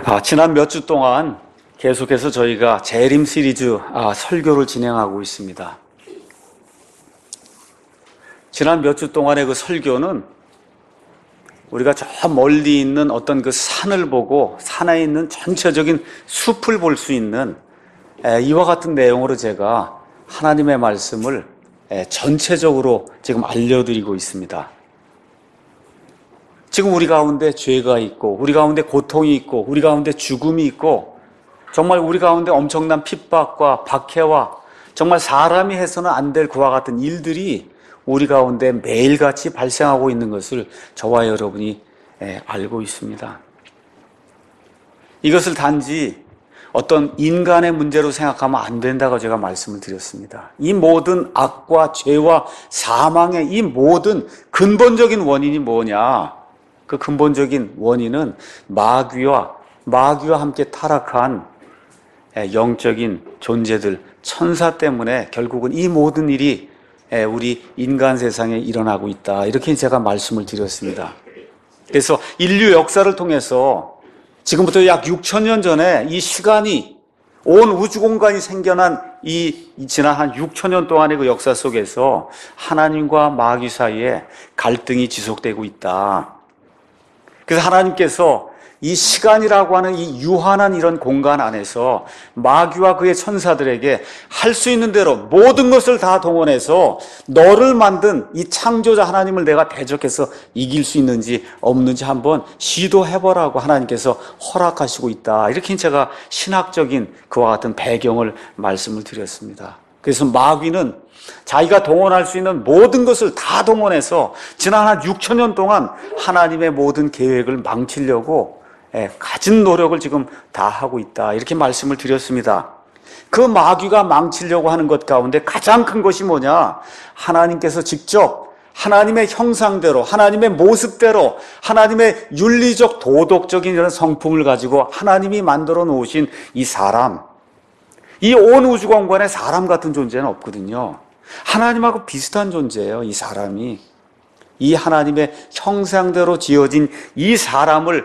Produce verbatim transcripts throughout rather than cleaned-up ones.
아, 지난 몇 주 동안 계속해서 저희가 재림 시리즈 아, 설교를 진행하고 있습니다. 지난 몇 주 동안의 그 설교는 우리가 저 멀리 있는 어떤 그 산을 보고 산에 있는 전체적인 숲을 볼 수 있는 에, 이와 같은 내용으로 제가 하나님의 말씀을 에, 전체적으로 지금 알려드리고 있습니다. 지금 우리 가운데 죄가 있고 우리 가운데 고통이 있고 우리 가운데 죽음이 있고 정말 우리 가운데 엄청난 핍박과 박해와 정말 사람이 해서는 안 될 그와 같은 일들이 우리 가운데 매일같이 발생하고 있는 것을 저와 여러분이 알고 있습니다. 이것을 단지 어떤 인간의 문제로 생각하면 안 된다고 제가 말씀을 드렸습니다. 이 모든 악과 죄와 사망의 이 모든 근본적인 원인이 뭐냐? 그 근본적인 원인은 마귀와 마귀와 함께 타락한 영적인 존재들, 천사 때문에 결국은 이 모든 일이 우리 인간 세상에 일어나고 있다. 이렇게 제가 말씀을 드렸습니다. 그래서 인류 역사를 통해서 지금부터 약 육천 년 전에 이 시간이 온 우주 공간이 생겨난 이 지난 한 육천 년 동안의 그 역사 속에서 하나님과 마귀 사이에 갈등이 지속되고 있다. 그래서 하나님께서 이 시간이라고 하는 이 유한한 이런 공간 안에서 마귀와 그의 천사들에게 할 수 있는 대로 모든 것을 다 동원해서 너를 만든 이 창조자 하나님을 내가 대적해서 이길 수 있는지 없는지 한번 시도해보라고 하나님께서 허락하시고 있다. 이렇게 제가 신학적인 그와 같은 배경을 말씀을 드렸습니다. 그래서 마귀는 자기가 동원할 수 있는 모든 것을 다 동원해서 지난 한 육천 년 동안 하나님의 모든 계획을 망치려고 가진 노력을 지금 다 하고 있다. 이렇게 말씀을 드렸습니다. 그 마귀가 망치려고 하는 것 가운데 가장 큰 것이 뭐냐? 하나님께서 직접 하나님의 형상대로, 하나님의 모습대로, 하나님의 윤리적, 도덕적인 이런 성품을 가지고 하나님이 만들어 놓으신 이 사람, 이 온 우주 공간에 사람 같은 존재는 없거든요. 하나님하고 비슷한 존재예요, 이 사람이. 이 하나님의 형상대로 지어진 이 사람을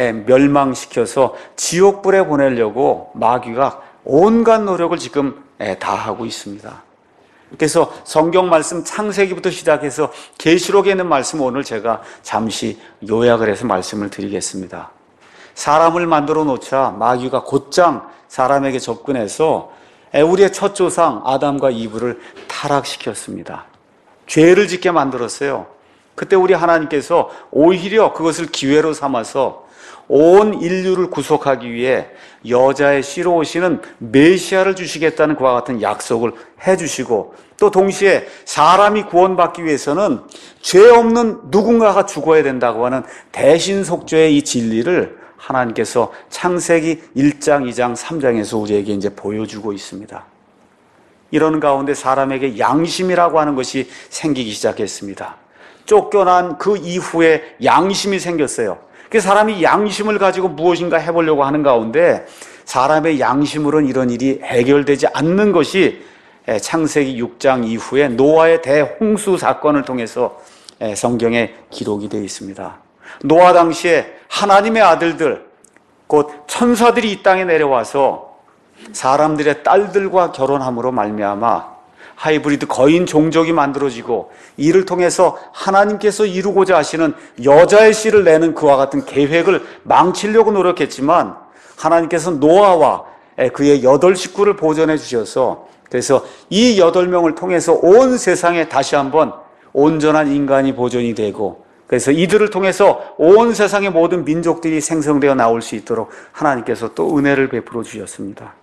멸망시켜서 지옥불에 보내려고 마귀가 온갖 노력을 지금 다 하고 있습니다. 그래서 성경 말씀 창세기부터 시작해서 계시록에 있는 말씀 오늘 제가 잠시 요약을 해서 말씀을 드리겠습니다. 사람을 만들어 놓자 마귀가 곧장 사람에게 접근해서 우리의 첫 조상 아담과 이브를 타락시켰습니다. 죄를 짓게 만들었어요. 그때 우리 하나님께서 오히려 그것을 기회로 삼아서 온 인류를 구속하기 위해 여자의 씨로 오시는 메시아를 주시겠다는 그와 같은 약속을 해주시고 또 동시에 사람이 구원받기 위해서는 죄 없는 누군가가 죽어야 된다고 하는 대신속죄의 이 진리를 하나님께서 창세기 일 장, 이 장, 삼 장에서 우리에게 이제 보여주고 있습니다. 이런 가운데 사람에게 양심이라고 하는 것이 생기기 시작했습니다. 쫓겨난 그 이후에 양심이 생겼어요. 그 사람이 양심을 가지고 무엇인가 해보려고 하는 가운데 사람의 양심으로는 이런 일이 해결되지 않는 것이 창세기 육 장 이후에 노아의 대홍수 사건을 통해서 성경에 기록이 되어 있습니다. 노아 당시에 하나님의 아들들, 곧 천사들이 이 땅에 내려와서 사람들의 딸들과 결혼함으로 말미암아 하이브리드 거인 종족이 만들어지고 이를 통해서 하나님께서 이루고자 하시는 여자의 씨를 내는 그와 같은 계획을 망치려고 노력했지만 하나님께서 노아와 그의 여덟 식구를 보존해 주셔서 그래서 이 여덟 명을 통해서 온 세상에 다시 한번 온전한 인간이 보존이 되고 그래서 이들을 통해서 온 세상의 모든 민족들이 생성되어 나올 수 있도록 하나님께서 또 은혜를 베풀어 주셨습니다.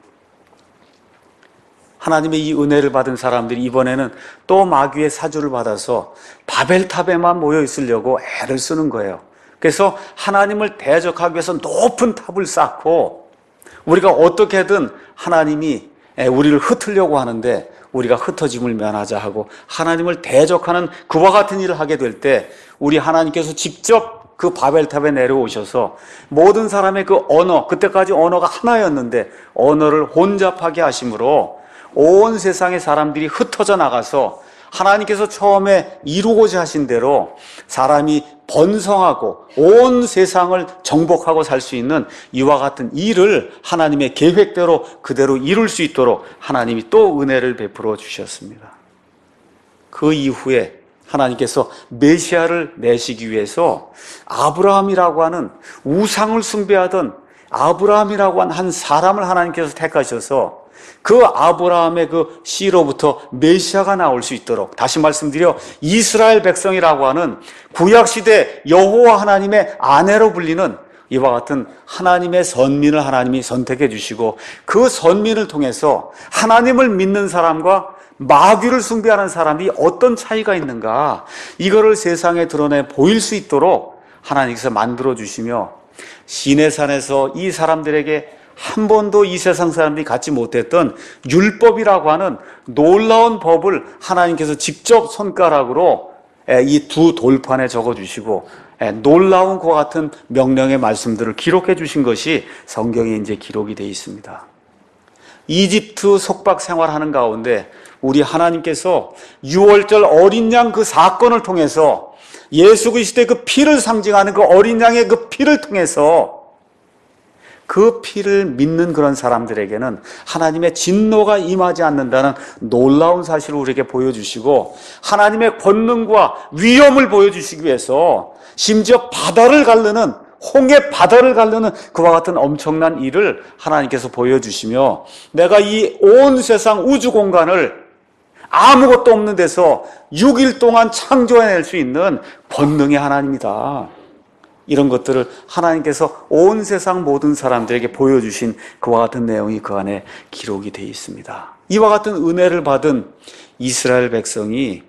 하나님의 이 은혜를 받은 사람들이 이번에는 또 마귀의 사주를 받아서 바벨탑에만 모여 있으려고 애를 쓰는 거예요. 그래서 하나님을 대적하기 위해서 높은 탑을 쌓고 우리가 어떻게든 하나님이 우리를 흩으려고 하는데 우리가 흩어짐을 면하자 하고 하나님을 대적하는 그와 같은 일을 하게 될 때 우리 하나님께서 직접 그 바벨탑에 내려오셔서 모든 사람의 그 언어, 그때까지 언어가 하나였는데 언어를 혼잡하게 하심으로 온 세상의 사람들이 흩어져 나가서 하나님께서 처음에 이루고자 하신 대로 사람이 번성하고 온 세상을 정복하고 살 수 있는 이와 같은 일을 하나님의 계획대로 그대로 이룰 수 있도록 하나님이 또 은혜를 베풀어 주셨습니다. 그 이후에 하나님께서 메시아를 내시기 위해서 아브라함이라고 하는 우상을 숭배하던 아브라함이라고 한 한 사람을 하나님께서 택하셔서 그 아브라함의 그 씨로부터 메시아가 나올 수 있도록, 다시 말씀드려 이스라엘 백성이라고 하는 구약시대 여호와 하나님의 아내로 불리는 이와 같은 하나님의 선민을 하나님이 선택해 주시고, 그 선민을 통해서 하나님을 믿는 사람과 마귀를 숭배하는 사람이 어떤 차이가 있는가, 이거를 세상에 드러내 보일 수 있도록 하나님께서 만들어 주시며, 시내산에서 이 사람들에게 한 번도 이 세상 사람들이 갖지 못했던 율법이라고 하는 놀라운 법을 하나님께서 직접 손가락으로 이 두 돌판에 적어주시고, 놀라운 그와 같은 명령의 말씀들을 기록해 주신 것이 성경에 이제 기록이 되어 있습니다. 이집트 속박 생활하는 가운데 우리 하나님께서 유월절 어린 양 그 사건을 통해서 예수 그리스도의 그 피를 상징하는 그 어린 양의 그 피를 통해서 그 피를 믿는 그런 사람들에게는 하나님의 진노가 임하지 않는다는 놀라운 사실을 우리에게 보여주시고, 하나님의 권능과 위엄을 보여주시기 위해서 심지어 바다를 가르는, 홍해 바다를 가르는 그와 같은 엄청난 일을 하나님께서 보여주시며, 내가 이 온 세상 우주 공간을 아무것도 없는 데서 육 일 동안 창조해낼 수 있는 권능의 하나님이다. 이런 것들을 하나님께서 온 세상 모든 사람들에게 보여주신 그와 같은 내용이 그 안에 기록이 되어 있습니다. 이와 같은 은혜를 받은 이스라엘 백성이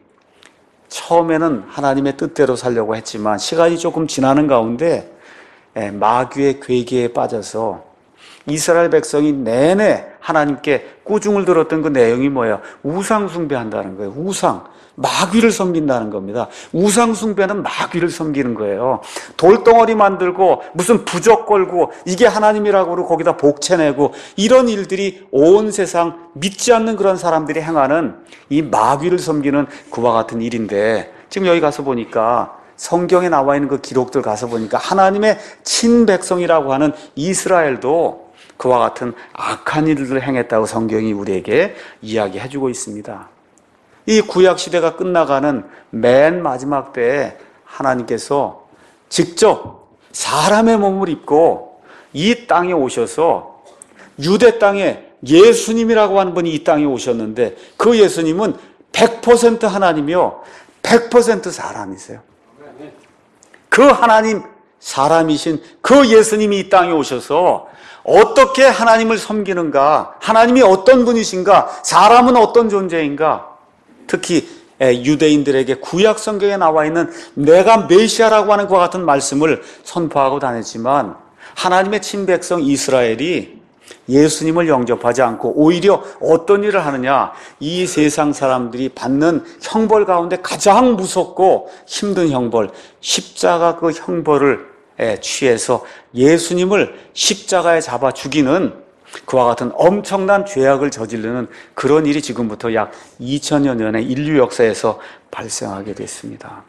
처음에는 하나님의 뜻대로 살려고 했지만 시간이 조금 지나는 가운데 마귀의 괴계에 빠져서 이스라엘 백성이 내내 하나님께 꾸중을 들었던 그 내용이 뭐예요? 우상 숭배한다는 거예요. 우상. 마귀를 섬긴다는 겁니다. 우상 숭배는 마귀를 섬기는 거예요. 돌덩어리 만들고 무슨 부적 걸고 이게 하나님이라고 그러고 거기다 복채내고, 이런 일들이 온 세상 믿지 않는 그런 사람들이 행하는 이 마귀를 섬기는 그와 같은 일인데, 지금 여기 가서 보니까 성경에 나와 있는 그 기록들 가서 보니까 하나님의 친백성이라고 하는 이스라엘도 그와 같은 악한 일들을 행했다고 성경이 우리에게 이야기해주고 있습니다. 이 구약시대가 끝나가는 맨 마지막 때에 하나님께서 직접 사람의 몸을 입고 이 땅에 오셔서, 유대 땅에 예수님이라고 하는 분이 이 땅에 오셨는데, 그 예수님은 백 퍼센트 하나님이요 백 퍼센트 사람이세요. 그 하나님 사람이신 그 예수님이 이 땅에 오셔서 어떻게 하나님을 섬기는가, 하나님이 어떤 분이신가, 사람은 어떤 존재인가, 특히 유대인들에게 구약 성경에 나와 있는 내가 메시아라고 하는 것과 같은 말씀을 선포하고 다녔지만, 하나님의 친백성 이스라엘이 예수님을 영접하지 않고 오히려 어떤 일을 하느냐, 이 세상 사람들이 받는 형벌 가운데 가장 무섭고 힘든 형벌, 십자가 그 형벌을 취해서 예수님을 십자가에 잡아 죽이는 그와 같은 엄청난 죄악을 저지르는 그런 일이 지금부터 약 이천여 년의 인류 역사에서 발생하게 됐습니다.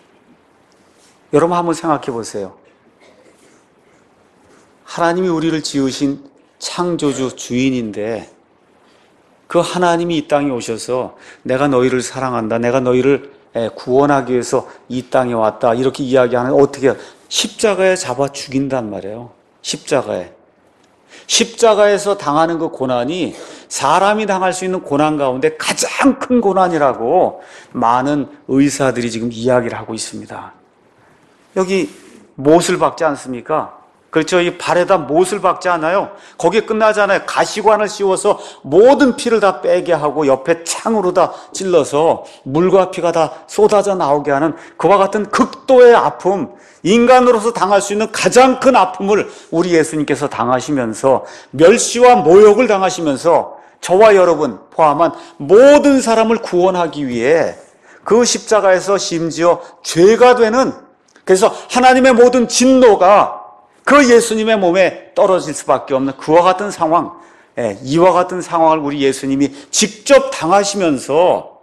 여러분 한번 생각해 보세요. 하나님이 우리를 지으신 창조주 주인인데, 그 하나님이 이 땅에 오셔서 내가 너희를 사랑한다, 내가 너희를 구원하기 위해서 이 땅에 왔다, 이렇게 이야기하는, 어떻게 십자가에 잡아 죽인단 말이에요. 십자가에. 십자가에서 당하는 그 고난이 사람이 당할 수 있는 고난 가운데 가장 큰 고난이라고 많은 의사들이 지금 이야기를 하고 있습니다. 여기 못을 박지 않습니까? 그렇죠. 이 발에다 못을 박지 않아요. 거기에 끝나잖아요. 가시관을 씌워서 모든 피를 다 빼게 하고 옆에 창으로 다 찔러서 물과 피가 다 쏟아져 나오게 하는 그와 같은 극도의 아픔, 인간으로서 당할 수 있는 가장 큰 아픔을 우리 예수님께서 당하시면서, 멸시와 모욕을 당하시면서 저와 여러분 포함한 모든 사람을 구원하기 위해 그 십자가에서 심지어 죄가 되는, 그래서 하나님의 모든 진노가 그 예수님의 몸에 떨어질 수밖에 없는 그와 같은 상황, 이와 같은 상황을 우리 예수님이 직접 당하시면서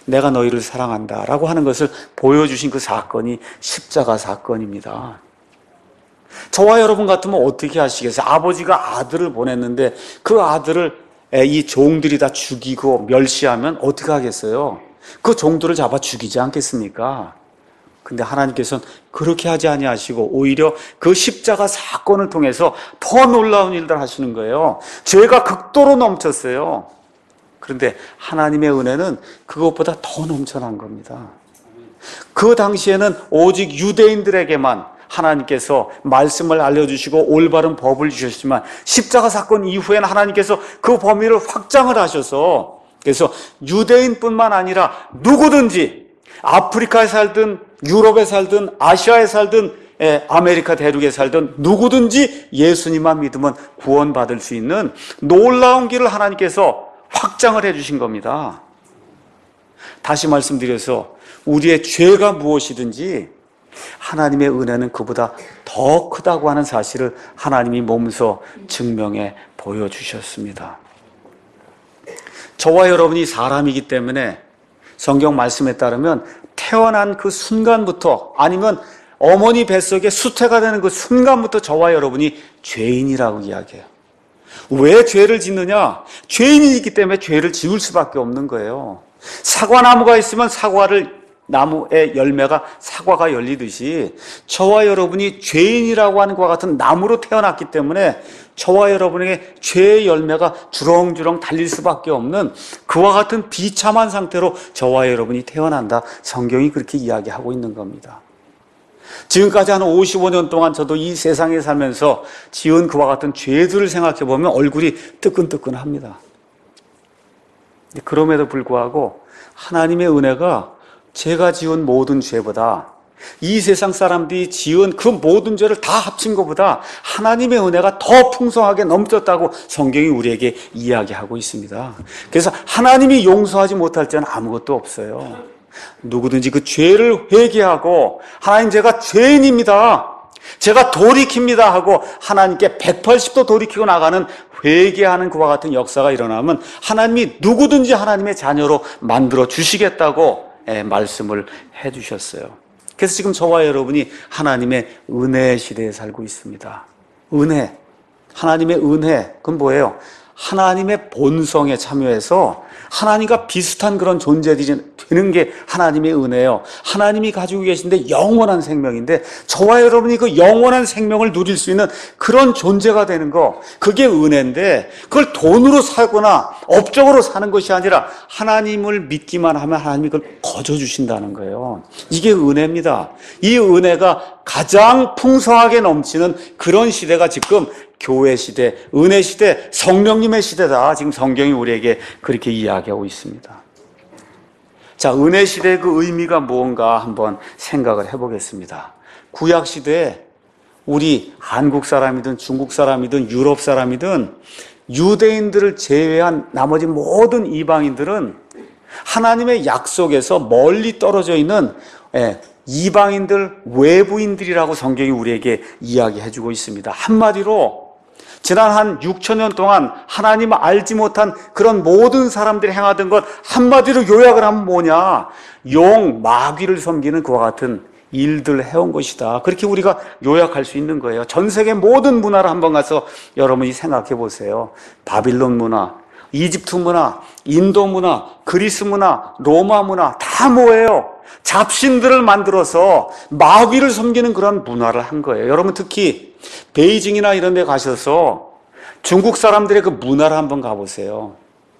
내가 너희를 사랑한다 라고 하는 것을 보여주신 그 사건이 십자가 사건입니다. 저와 여러분 같으면 어떻게 하시겠어요? 아버지가 아들을 보냈는데 그 아들을 이 종들이 다 죽이고 멸시하면 어떻게 하겠어요? 그 종들을 잡아 죽이지 않겠습니까? 근데 하나님께서는 그렇게 하지 아니하시고 오히려 그 십자가 사건을 통해서 더 놀라운 일들 하시는 거예요. 죄가 극도로 넘쳤어요. 그런데 하나님의 은혜는 그것보다 더 넘쳐난 겁니다. 그 당시에는 오직 유대인들에게만 하나님께서 말씀을 알려주시고 올바른 법을 주셨지만 십자가 사건 이후에는 하나님께서 그 범위를 확장을 하셔서 그래서 유대인뿐만 아니라 누구든지 아프리카에 살든 유럽에 살든 아시아에 살든 아메리카 대륙에 살든 누구든지 예수님만 믿으면 구원받을 수 있는 놀라운 길을 하나님께서 확장을 해주신 겁니다. 다시 말씀드려서 우리의 죄가 무엇이든지 하나님의 은혜는 그보다 더 크다고 하는 사실을 하나님이 몸소 증명해 보여주셨습니다. 저와 여러분이 사람이기 때문에 성경 말씀에 따르면 태어난 그 순간부터 아니면 어머니 뱃속에 수태가 되는 그 순간부터 저와 여러분이 죄인이라고 이야기해요. 왜 죄를 짓느냐? 죄인이 있기 때문에 죄를 지을 수밖에 없는 거예요. 사과나무가 있으면 사과를 나무의 열매가 사과가 열리듯이 저와 여러분이 죄인이라고 하는 것과 같은 나무로 태어났기 때문에 저와 여러분에게 죄의 열매가 주렁주렁 달릴 수밖에 없는 그와 같은 비참한 상태로 저와 여러분이 태어난다. 성경이 그렇게 이야기하고 있는 겁니다. 지금까지 한 오십오 년 동안 저도 이 세상에 살면서 지은 그와 같은 죄들을 생각해 보면 얼굴이 뜨끈뜨끈합니다. 그럼에도 불구하고 하나님의 은혜가 제가 지은 모든 죄보다 이 세상 사람들이 지은 그 모든 죄를 다 합친 것보다 하나님의 은혜가 더 풍성하게 넘쳤다고 성경이 우리에게 이야기하고 있습니다. 그래서 하나님이 용서하지 못할 죄는 아무것도 없어요. 누구든지 그 죄를 회개하고 하나님 제가 죄인입니다, 제가 돌이킵니다 하고 하나님께 백팔십 도 돌이키고 나가는 회개하는 그와 같은 역사가 일어나면 하나님이 누구든지 하나님의 자녀로 만들어 주시겠다고 말씀을 해주셨어요. 그래서 지금 저와 여러분이 하나님의 은혜 시대에 살고 있습니다. 은혜, 하나님의 은혜, 그건 뭐예요? 하나님의 본성에 참여해서 하나님과 비슷한 그런 존재들이 되는 게 하나님의 은혜예요. 하나님이 가지고 계신데 영원한 생명인데 저와 여러분이 그 영원한 생명을 누릴 수 있는 그런 존재가 되는 거, 그게 은혜인데 그걸 돈으로 사거나 업적으로 사는 것이 아니라 하나님을 믿기만 하면 하나님이 그걸 거저주신다는 거예요. 이게 은혜입니다. 이 은혜가 가장 풍성하게 넘치는 그런 시대가 지금 교회 시대, 은혜 시대, 성령님의 시대다. 지금 성경이 우리에게 그렇게 이야기하고 있습니다. 자, 은혜 시대의 그 의미가 무언가 한번 생각을 해보겠습니다. 구약 시대에 우리 한국 사람이든 중국 사람이든 유럽 사람이든 유대인들을 제외한 나머지 모든 이방인들은 하나님의 약속에서 멀리 떨어져 있는 이방인들, 외부인들이라고 성경이 우리에게 이야기해주고 있습니다. 한마디로 지난 한 육천 년 동안 하나님을 알지 못한 그런 모든 사람들이 행하던 것 한마디로 요약을 하면 뭐냐? 용, 마귀를 섬기는 그와 같은 일들을 해온 것이다. 그렇게 우리가 요약할 수 있는 거예요. 전 세계 모든 문화를 한번 가서 여러분이 생각해 보세요. 바빌론 문화, 이집트 문화, 인도 문화, 그리스 문화, 로마 문화 다 뭐예요? 잡신들을 만들어서 마귀를 섬기는 그런 문화를 한 거예요. 여러분 특히 베이징이나 이런 데 가셔서 중국 사람들의 그 문화를 한번 가보세요.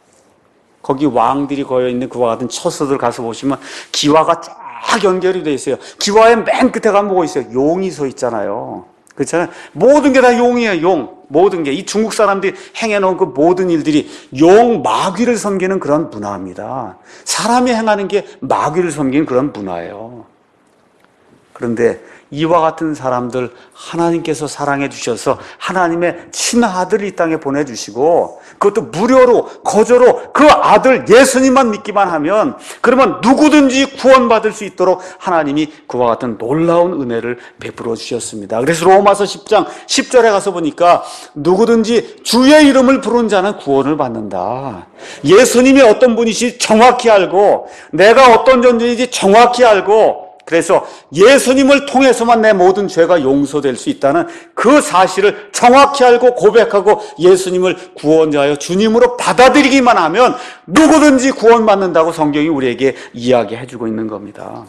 거기 왕들이 거여있는 그와 같은 처소들 가서 보시면 기와가 쫙 연결이 되어 있어요. 기와의 맨 끝에 가면 뭐가 있어요? 용이 서 있잖아요. 그렇잖아요. 모든 게 다 용이에요. 용. 모든 게. 이 중국 사람들이 행해놓은 그 모든 일들이 용, 마귀를 섬기는 그런 문화입니다. 사람이 행하는 게 마귀를 섬기는 그런 문화예요. 그런데 이와 같은 사람들 하나님께서 사랑해 주셔서 하나님의 친아들을 이 땅에 보내주시고 그것도 무료로 거저로 그 아들 예수님만 믿기만 하면 그러면 누구든지 구원받을 수 있도록 하나님이 그와 같은 놀라운 은혜를 베풀어 주셨습니다. 그래서 로마서 십 장 십 절에 가서 보니까 누구든지 주의 이름을 부르는 자는 구원을 받는다. 예수님이 어떤 분이시 정확히 알고 내가 어떤 존재인지 정확히 알고 그래서 예수님을 통해서만 내 모든 죄가 용서될 수 있다는 그 사실을 정확히 알고 고백하고 예수님을 구원자여 주님으로 받아들이기만 하면 누구든지 구원받는다고 성경이 우리에게 이야기해주고 있는 겁니다.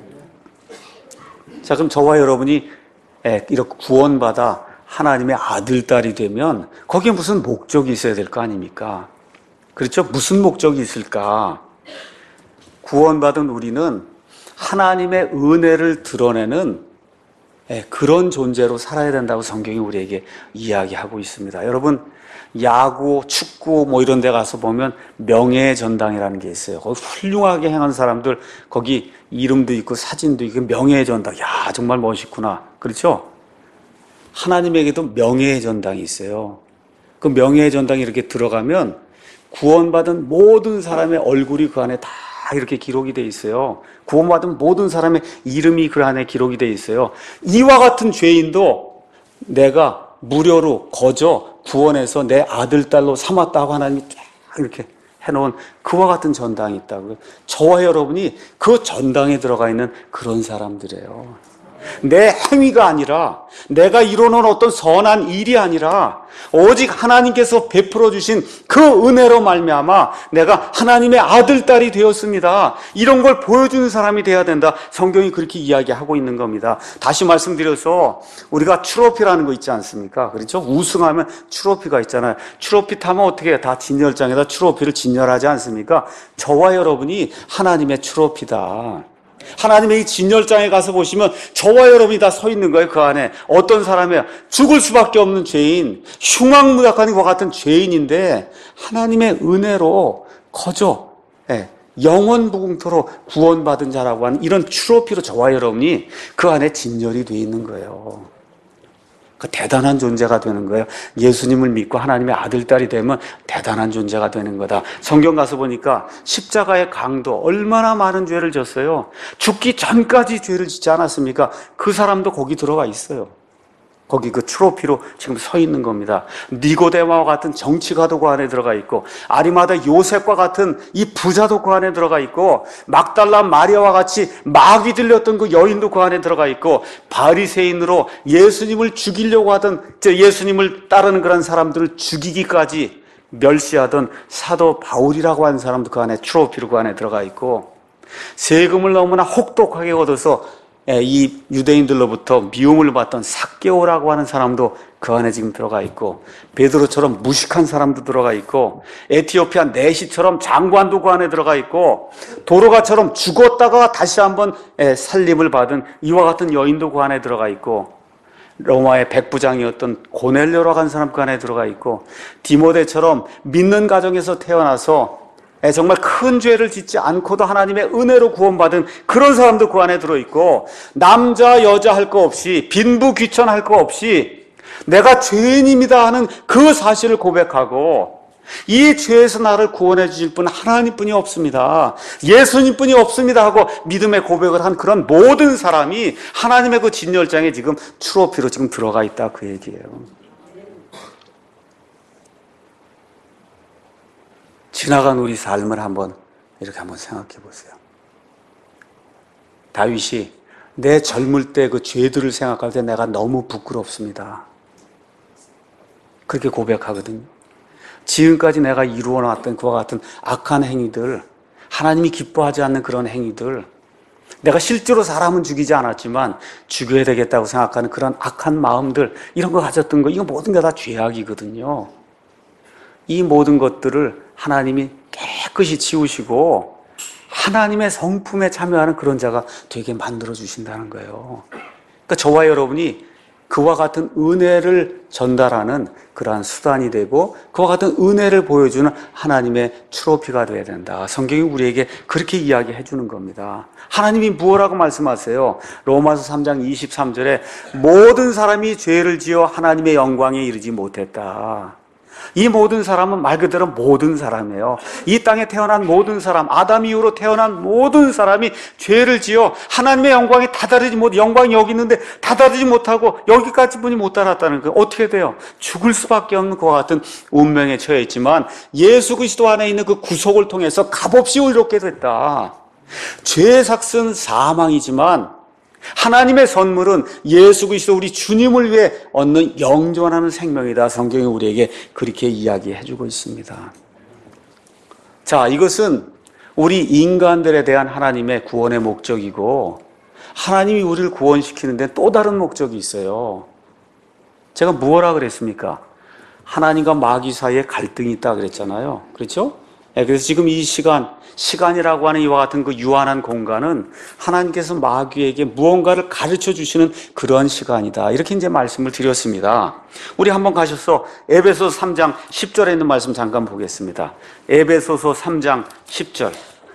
자, 그럼 저와 여러분이 이렇게 구원받아 하나님의 아들, 딸이 되면 거기에 무슨 목적이 있어야 될 거 아닙니까? 그렇죠? 무슨 목적이 있을까? 구원받은 우리는 하나님의 은혜를 드러내는 그런 존재로 살아야 된다고 성경이 우리에게 이야기하고 있습니다. 여러분, 야구, 축구 뭐 이런 데 가서 보면 명예의 전당이라는 게 있어요. 거기 훌륭하게 행한 사람들 거기 이름도 있고 사진도 있고 명예의 전당. 야, 정말 멋있구나. 그렇죠? 하나님에게도 명예의 전당이 있어요. 그 명예의 전당에 이렇게 들어가면 구원받은 모든 사람의 얼굴이 그 안에 다 이렇게 기록이 돼 있어요. 구원받은 모든 사람의 이름이 그 안에 기록이 돼 있어요. 이와 같은 죄인도 내가 무료로 거저 구원해서 내 아들, 딸로 삼았다고 하나님이 딱 이렇게 해놓은 그와 같은 전당이 있다고요. 저와 여러분이 그 전당에 들어가 있는 그런 사람들이에요. 내 행위가 아니라 내가 이루는 어떤 선한 일이 아니라 오직 하나님께서 베풀어 주신 그 은혜로 말미암아 내가 하나님의 아들, 딸이 되었습니다. 이런 걸 보여주는 사람이 돼야 된다. 성경이 그렇게 이야기하고 있는 겁니다. 다시 말씀드려서 우리가 트로피라는 거 있지 않습니까? 그렇죠? 우승하면 트로피가 있잖아요. 트로피 타면 어떻게 해요? 다 진열장에다 트로피를 진열하지 않습니까? 저와 여러분이 하나님의 트로피다. 하나님의 이 진열장에 가서 보시면 저와 여러분이 다 서 있는 거예요. 그 안에 어떤 사람이야? 죽을 수밖에 없는 죄인, 흉악무약한 것 같은 죄인인데 하나님의 은혜로 거저 예, 영원무궁토로 구원받은 자라고 하는 이런 트로피로 저와 여러분이 그 안에 진열이 되어 있는 거예요. 그 대단한 존재가 되는 거예요. 예수님을 믿고 하나님의 아들, 딸이 되면 대단한 존재가 되는 거다. 성경 가서 보니까 십자가의 강도 얼마나 많은 죄를 졌어요. 죽기 전까지 죄를 짓지 않았습니까? 그 사람도 거기 들어가 있어요. 거기 그 트로피로 지금 서 있는 겁니다. 니고데마와 같은 정치가도 그 안에 들어가 있고 아리마다 요셉과 같은 이 부자도 그 안에 들어가 있고 막달라 마리아와 같이 마귀 들렸던 그 여인도 그 안에 들어가 있고 바리새인으로 예수님을 죽이려고 하던 예수님을 따르는 그런 사람들을 죽이기까지 멸시하던 사도 바울이라고 하는 사람도 그 안에 트로피로 그 안에 들어가 있고 세금을 너무나 혹독하게 얻어서 이 유대인들로부터 미움을 받던 삭개오라고 하는 사람도 그 안에 지금 들어가 있고 베드로처럼 무식한 사람도 들어가 있고 에티오피아 내시처럼 장관도 그 안에 들어가 있고 도로가처럼 죽었다가 다시 한번 살림을 받은 이와 같은 여인도 그 안에 들어가 있고 로마의 백부장이었던 고넬료라고 하는 사람 그 안에 들어가 있고 디모데처럼 믿는 가정에서 태어나서 정말 큰 죄를 짓지 않고도 하나님의 은혜로 구원받은 그런 사람도 그 안에 들어있고 남자 여자 할 거 없이 빈부 귀천할 거 없이 내가 죄인입니다 하는 그 사실을 고백하고 이 죄에서 나를 구원해 주실 분은 하나님뿐이 없습니다. 예수님뿐이 없습니다 하고 믿음의 고백을 한 그런 모든 사람이 하나님의 그 진열장에 지금 트로피로 지금 들어가 있다 그 얘기예요. 지나간 우리 삶을 한번 이렇게 한번 생각해 보세요. 다윗이 내 젊을 때 그 죄들을 생각할 때 내가 너무 부끄럽습니다. 그렇게 고백하거든요. 지금까지 내가 이루어놨던 그와 같은 악한 행위들, 하나님이 기뻐하지 않는 그런 행위들, 내가 실제로 사람은 죽이지 않았지만 죽여야 되겠다고 생각하는 그런 악한 마음들, 이런 거 가졌던 거, 이거 모든 게 다 죄악이거든요. 이 모든 것들을 하나님이 깨끗이 치우시고 하나님의 성품에 참여하는 그런 자가 되게 만들어 주신다는 거예요. 그러니까 저와 여러분이 그와 같은 은혜를 전달하는 그러한 수단이 되고 그와 같은 은혜를 보여주는 하나님의 트로피가 되어야 된다. 성경이 우리에게 그렇게 이야기해 주는 겁니다. 하나님이 무엇라고 말씀하세요? 로마서 삼 장 이십삼 절에 모든 사람이 죄를 지어 하나님의 영광에 이르지 못했다. 이 모든 사람은 말 그대로 모든 사람이에요. 이 땅에 태어난 모든 사람, 아담 이후로 태어난 모든 사람이 죄를 지어 하나님의 영광에 다다르지 못, 영광이 여기 있는데 다다르지 못하고 여기까지 분이 못 달았다는 거예요. 어떻게 돼요? 죽을 수밖에 없는 그와 같은 운명에 처해 있지만 예수 그리스도 안에 있는 그 구속을 통해서 값없이 의롭게 됐다. 죄의 삭은 사망이지만 하나님의 선물은 예수 그리스도 우리 주님을 위해 얻는 영존하는 생명이다. 성경이 우리에게 그렇게 이야기해 주고 있습니다. 자, 이것은 우리 인간들에 대한 하나님의 구원의 목적이고 하나님이 우리를 구원시키는데 또 다른 목적이 있어요. 제가 무엇라 그랬습니까? 하나님과 마귀 사이에 갈등이 있다 그랬잖아요. 그렇죠? 네, 그래서 지금 이 시간, 시간이라고 하는 이와 같은 그 유한한 공간은 하나님께서 마귀에게 무언가를 가르쳐 주시는 그러한 시간이다. 이렇게 이제 말씀을 드렸습니다. 우리 한번 가셔서 에베소서 삼 장 십 절에 있는 말씀 잠깐 보겠습니다. 에베소서 삼 장 십 절.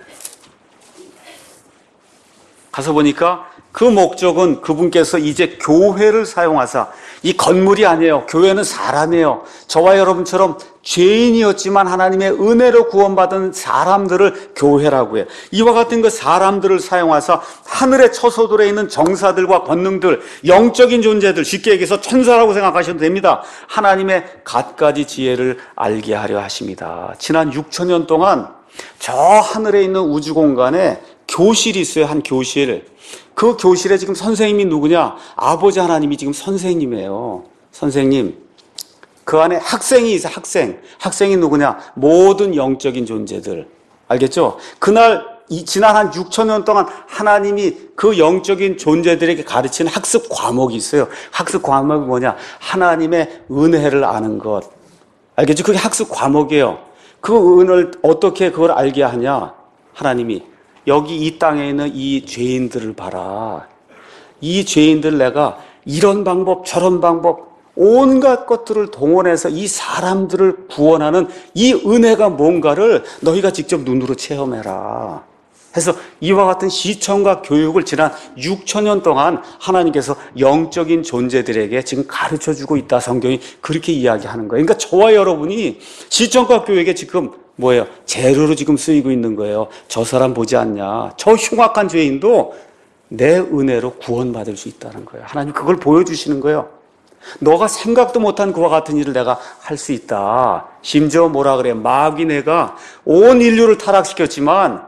가서 보니까 그 목적은 그분께서 이제 교회를 사용하사, 이 건물이 아니에요. 교회는 사람이에요. 저와 여러분처럼 죄인이었지만 하나님의 은혜로 구원받은 사람들을 교회라고 해요. 이와 같은 그 사람들을 사용하사 하늘의 처소들에 있는 정사들과 권능들, 영적인 존재들, 쉽게 얘기해서 천사라고 생각하셔도 됩니다. 하나님의 갖가지 지혜를 알게 하려 하십니다. 지난 육천 년 동안 저 하늘에 있는 우주 공간에 교실이 있어요. 한 교실. 그 교실에 지금 선생님이 누구냐? 아버지 하나님이 지금 선생님이에요. 선생님. 그 안에 학생이 있어요. 학생. 학생이 누구냐? 모든 영적인 존재들. 알겠죠? 그날 이 지난 한 육천 년 동안 하나님이 그 영적인 존재들에게 가르치는 학습 과목이 있어요. 학습 과목이 뭐냐? 하나님의 은혜를 아는 것. 알겠죠? 그게 학습 과목이에요. 그 은혜를 어떻게 그걸 알게 하냐? 하나님이 여기 이 땅에 있는 이 죄인들을 봐라. 이 죄인들 내가 이런 방법 저런 방법 온갖 것들을 동원해서 이 사람들을 구원하는 이 은혜가 뭔가를 너희가 직접 눈으로 체험해라. 해서 이와 같은 시청과 교육을 지난 육천 년 동안 하나님께서 영적인 존재들에게 지금 가르쳐주고 있다. 성경이 그렇게 이야기하는 거예요. 그러니까 저와 여러분이 시청과 교육에 지금 뭐예요? 재료로 지금 쓰이고 있는 거예요. 저 사람 보지 않냐? 저 흉악한 죄인도 내 은혜로 구원받을 수 있다는 거예요. 하나님 그걸 보여주시는 거예요. 너가 생각도 못한 그와 같은 일을 내가 할 수 있다. 심지어 뭐라 그래? 마귀 내가 온 인류를 타락시켰지만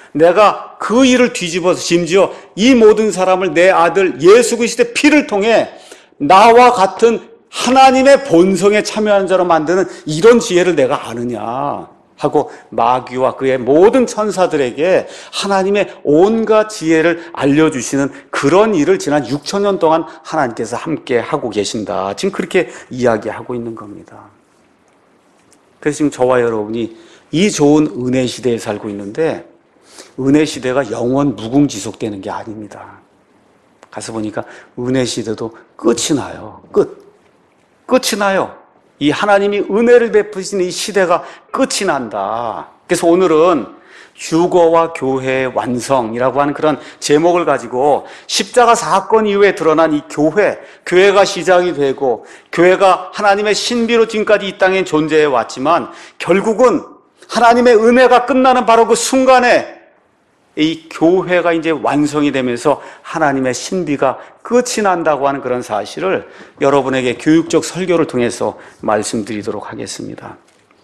내가 그 일을 뒤집어서 심지어 이 모든 사람을 내 아들 예수 그리스도의 피를 통해 나와 같은 하나님의 본성에 참여하는 자로 만드는 이런 지혜를 내가 아느냐 하고 마귀와 그의 모든 천사들에게 하나님의 온갖 지혜를 알려주시는 그런 일을 지난 육천 년 동안 하나님께서 함께 하고 계신다. 지금 그렇게 이야기하고 있는 겁니다. 그래서 지금 저와 여러분이 이 좋은 은혜 시대에 살고 있는데 은혜 시대가 영원 무궁지속되는 게 아닙니다. 가서 보니까 은혜 시대도 끝이 나요. 끝. 끝이 나요. 이 하나님이 은혜를 베푸시는 이 시대가 끝이 난다. 그래서 오늘은 휴거와 교회의 완성이라고 하는 그런 제목을 가지고 십자가 사건 이후에 드러난 이 교회, 교회가 시작이 되고 교회가 하나님의 신비로 지금까지 이 땅에 존재해 왔지만 결국은 하나님의 은혜가 끝나는 바로 그 순간에 이 교회가 이제 완성이 되면서 하나님의 신비가 끝이 난다고 하는 그런 사실을 여러분에게 교육적 설교를 통해서 말씀드리도록 하겠습니다.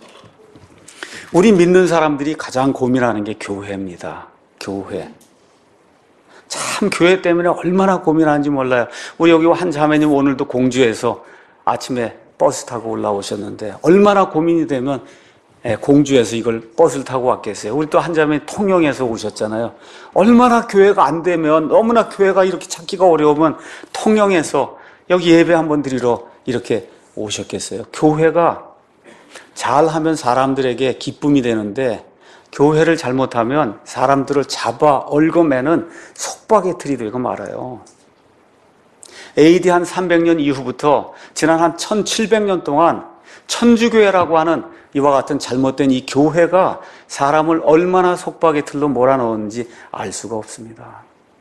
우리 믿는 사람들이 가장 고민하는 게 교회입니다. 교회. 참 교회 때문에 얼마나 고민하는지 몰라요. 우리 여기 한 자매님 오늘도 공주에서 아침에 버스 타고 올라오셨는데 얼마나 고민이 되면 공주에서 이걸 버스를 타고 왔겠어요. 우리 또 한 자매 통영에서 오셨잖아요. 얼마나 교회가 안 되면 너무나 교회가 이렇게 찾기가 어려우면 통영에서 여기 예배 한번 드리러 이렇게 오셨겠어요. 교회가 잘하면 사람들에게 기쁨이 되는데 교회를 잘못하면 사람들을 잡아 얽어매는 속박의 틀이 되고 말아요. 에이디 한 삼백 년 이후부터 지난 한 천칠백 년 동안 천주교회라고 하는 이와 같은 잘못된 이 교회가 사람을 얼마나 속박의 틀로 몰아넣었는지 알 수가 없습니다.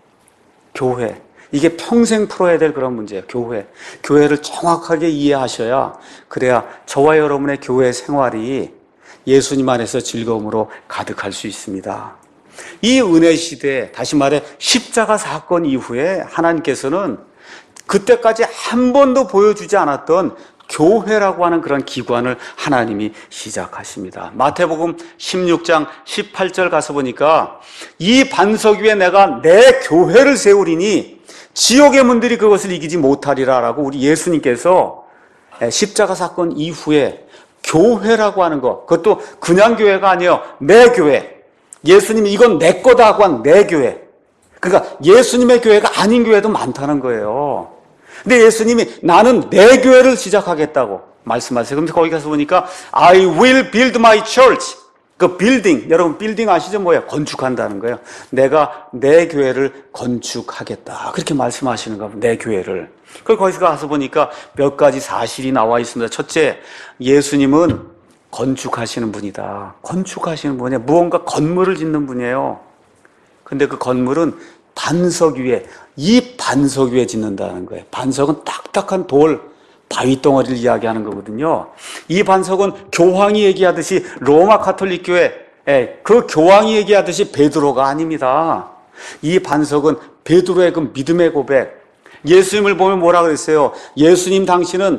교회, 이게 평생 풀어야 될 그런 문제예요. 교회. 교회를 정확하게 이해하셔야, 그래야 저와 여러분의 교회 생활이 예수님 안에서 즐거움으로 가득할 수 있습니다. 이 은혜 시대에, 다시 말해 십자가 사건 이후에 하나님께서는 그때까지 한 번도 보여주지 않았던 교회라고 하는 그런 기관을 하나님이 시작하십니다. 마태복음 십육 장 십팔 절 가서 보니까 이 반석 위에 내가 내 교회를 세우리니 지옥의 문들이 그것을 이기지 못하리라 라고 우리 예수님께서 십자가 사건 이후에 교회라고 하는 것, 그것도 그냥 교회가 아니에요. 내 교회. 예수님이 이건 내 거다 하고 한 내 교회. 그러니까 예수님의 교회가 아닌 교회도 많다는 거예요. 근데 예수님이 나는 내 교회를 시작하겠다고 말씀하세요. 그런데 거기 가서 보니까 I will build my church. 그 빌딩, 여러분 빌딩 아시죠? 뭐예요? 건축한다는 거예요. 내가 내 교회를 건축하겠다. 그렇게 말씀하시는 거예요. 내 교회를. 그리고 거기서 가서 보니까 몇 가지 사실이 나와 있습니다. 첫째, 예수님은 건축하시는 분이다. 건축하시는 분이에요. 무언가 건물을 짓는 분이에요. 근데 그 건물은 반석 위에, 이 반석 위에 짓는다는 거예요. 반석은 딱딱한 돌, 바위 덩어리를 이야기하는 거거든요. 이 반석은 교황이 얘기하듯이 로마 가톨릭 교회, 그 교황이 얘기하듯이 베드로가 아닙니다. 이 반석은 베드로의 그 믿음의 고백. 예수님을 보면 뭐라 그랬어요? 예수님 당신은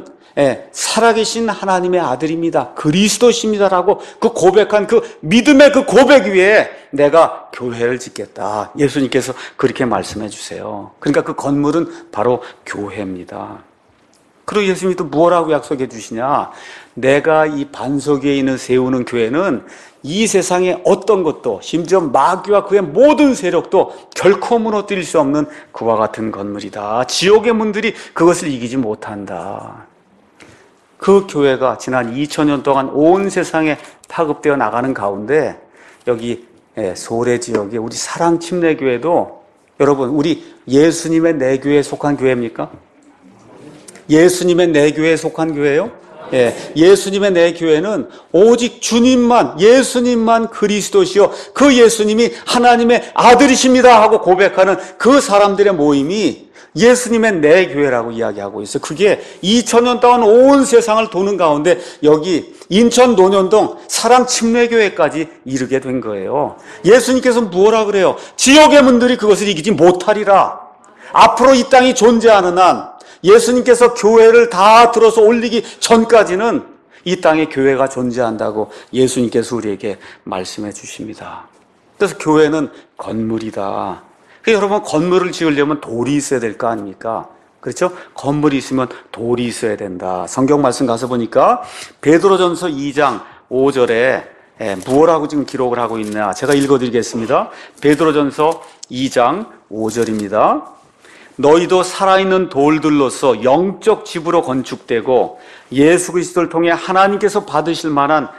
살아계신 하나님의 아들입니다. 그리스도십니다라고 그 고백한 그 믿음의 그 고백 위에 내가 교회를 짓겠다. 예수님께서 그렇게 말씀해 주세요. 그러니까 그 건물은 바로 교회입니다. 그리고 예수님이 또 뭐라고 약속해 주시냐? 내가 이 반석 위에 있는 세우는 교회는 이 세상의 어떤 것도, 심지어 마귀와 그의 모든 세력도 결코 무너뜨릴 수 없는 그와 같은 건물이다. 지옥의 문들이 그것을 이기지 못한다. 그 교회가 지난 이천 년 동안 온 세상에 파급되어 나가는 가운데 여기 소래 지역의 우리 사랑침례교회도, 여러분 우리 예수님의 내 교회에 속한 교회입니까? 예수님의 내 교회에 속한 교회예요? 예, 예수님의 내 교회는 오직 주님만, 예수님만 그리스도시요, 그 예수님이 하나님의 아들이십니다 하고 고백하는 그 사람들의 모임이 예수님의 내 교회라고 이야기하고 있어요. 그게 이천 년 동안 온 세상을 도는 가운데 여기 인천 논현동 사랑침례교회까지 이르게 된 거예요. 예수님께서 뭐라 그래요? 지옥의 문들이 그것을 이기지 못하리라. 앞으로 이 땅이 존재하는 한 예수님께서 교회를 다 들어서 올리기 전까지는 이 땅에 교회가 존재한다고 예수님께서 우리에게 말씀해 주십니다. 그래서 교회는 건물이다. 여러분, 건물을 지으려면 돌이 있어야 될 거 아닙니까? 그렇죠? 건물이 있으면 돌이 있어야 된다. 성경 말씀 가서 보니까 베드로전서 이 장 오 절에 무엇라고 지금 기록을 하고 있나? 제가 읽어드리겠습니다. 베드로전서 이 장 오 절입니다. 너희도 살아있는 돌들로서 영적 집으로 건축되고 예수 그리스도를 통해 하나님께서 받으실 만한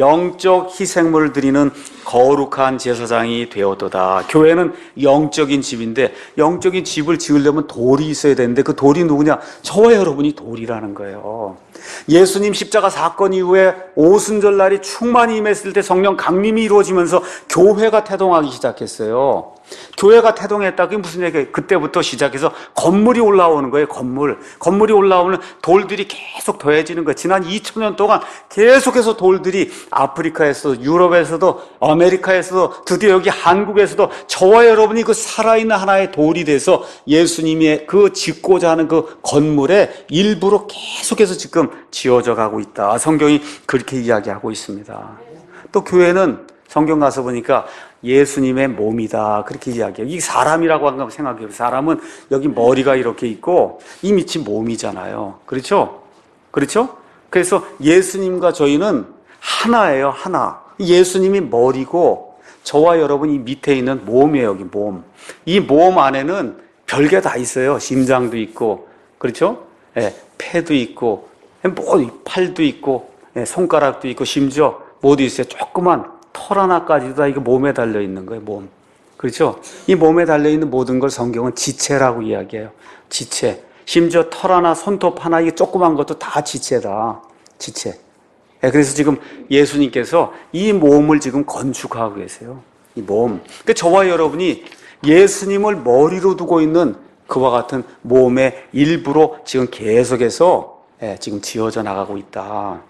영적 희생물을 드리는 거룩한 제사장이 되었도다. 교회는 영적인 집인데 영적인 집을 지으려면 돌이 있어야 되는데 그 돌이 누구냐? 저와 여러분이 돌이라는 거예요. 예수님 십자가 사건 이후에 오순절날이 충만히 임했을 때 성령 강림이 이루어지면서 교회가 태동하기 시작했어요. 교회가 태동했다. 그게 무슨 얘기예요? 그때부터 시작해서 건물이 올라오는 거예요. 건물. 건물이 올라오면 돌들이 계속 더해지는 거예요. 지난 이천 년 동안 계속해서 돌들이 아프리카에서도, 유럽에서도, 아메리카에서도, 드디어 여기 한국에서도 저와 여러분이 그 살아있는 하나의 돌이 돼서 예수님이 그 짓고자 하는 그 건물의 일부로 계속해서 지금 지어져 가고 있다. 성경이 그렇게 이야기하고 있습니다. 또 교회는 성경 가서 보니까 예수님의 몸이다. 그렇게 이야기해요. 이 사람이라고 한번 생각해요. 사람은 여기 머리가 이렇게 있고 이 밑이 몸이잖아요. 그렇죠? 그렇죠? 그래서 예수님과 저희는 하나예요. 하나. 예수님이 머리고 저와 여러분 이 밑에 있는 몸이에요. 여기 몸. 이 몸 안에는 별게 다 있어요. 심장도 있고, 그렇죠? 예, 폐도 있고, 뭐 팔도 있고, 예, 손가락도 있고, 심지어 뭐도 있어요. 조그만 털 하나까지도 다 이거 몸에 달려 있는 거예요. 몸. 그렇죠? 이 몸에 달려 있는 모든 걸 성경은 지체라고 이야기해요. 지체. 심지어 털 하나, 손톱 하나, 이게 조그만 것도 다 지체다. 지체. 그래서 지금 예수님께서 이 몸을 지금 건축하고 계세요. 이 몸. 그러니까 저와 여러분이 예수님을 머리로 두고 있는 그와 같은 몸의 일부로 지금 계속해서 지금 지어져 나가고 있다.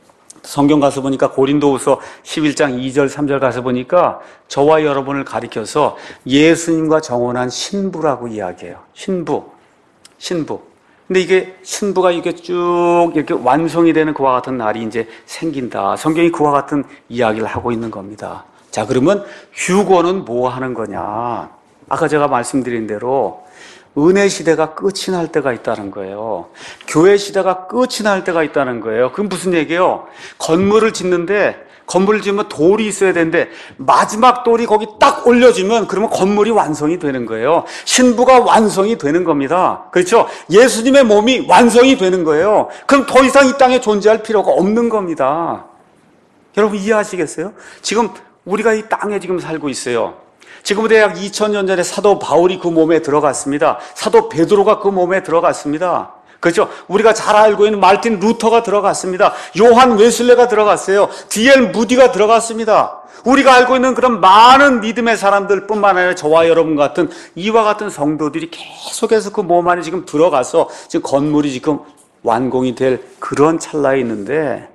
성경 가서 보니까 고린도후서 십일 장 이 절 삼 절 가서 보니까 저와 여러분을 가리켜서 예수님과 정혼한 신부라고 이야기해요. 신부. 신부. 근데 이게 신부가 이게 쭉 이렇게 완성이 되는 그와 같은 날이 이제 생긴다. 성경이 그와 같은 이야기를 하고 있는 겁니다. 자, 그러면 휴거는 뭐 하는 거냐? 아까 제가 말씀드린 대로 은혜 시대가 끝이 날 때가 있다는 거예요. 교회 시대가 끝이 날 때가 있다는 거예요. 그건 무슨 얘기예요? 건물을 짓는데 건물을 지으면 돌이 있어야 되는데 마지막 돌이 거기 딱 올려지면 그러면 건물이 완성이 되는 거예요. 신부가 완성이 되는 겁니다. 그렇죠? 예수님의 몸이 완성이 되는 거예요. 그럼 더 이상 이 땅에 존재할 필요가 없는 겁니다. 여러분 이해하시겠어요? 지금 우리가 이 땅에 지금 살고 있어요. 지금부터 약 이천 년 전에 사도 바울이 그 몸에 들어갔습니다. 사도 베드로가 그 몸에 들어갔습니다. 그렇죠? 우리가 잘 알고 있는 마르틴 루터가 들어갔습니다. 요한 웨슬레가 들어갔어요. 디엘 무디가 들어갔습니다. 우리가 알고 있는 그런 많은 믿음의 사람들 뿐만 아니라 저와 여러분 같은 이와 같은 성도들이 계속해서 그 몸 안에 지금 들어가서 지금 건물이 지금 완공이 될 그런 찰나에 있는데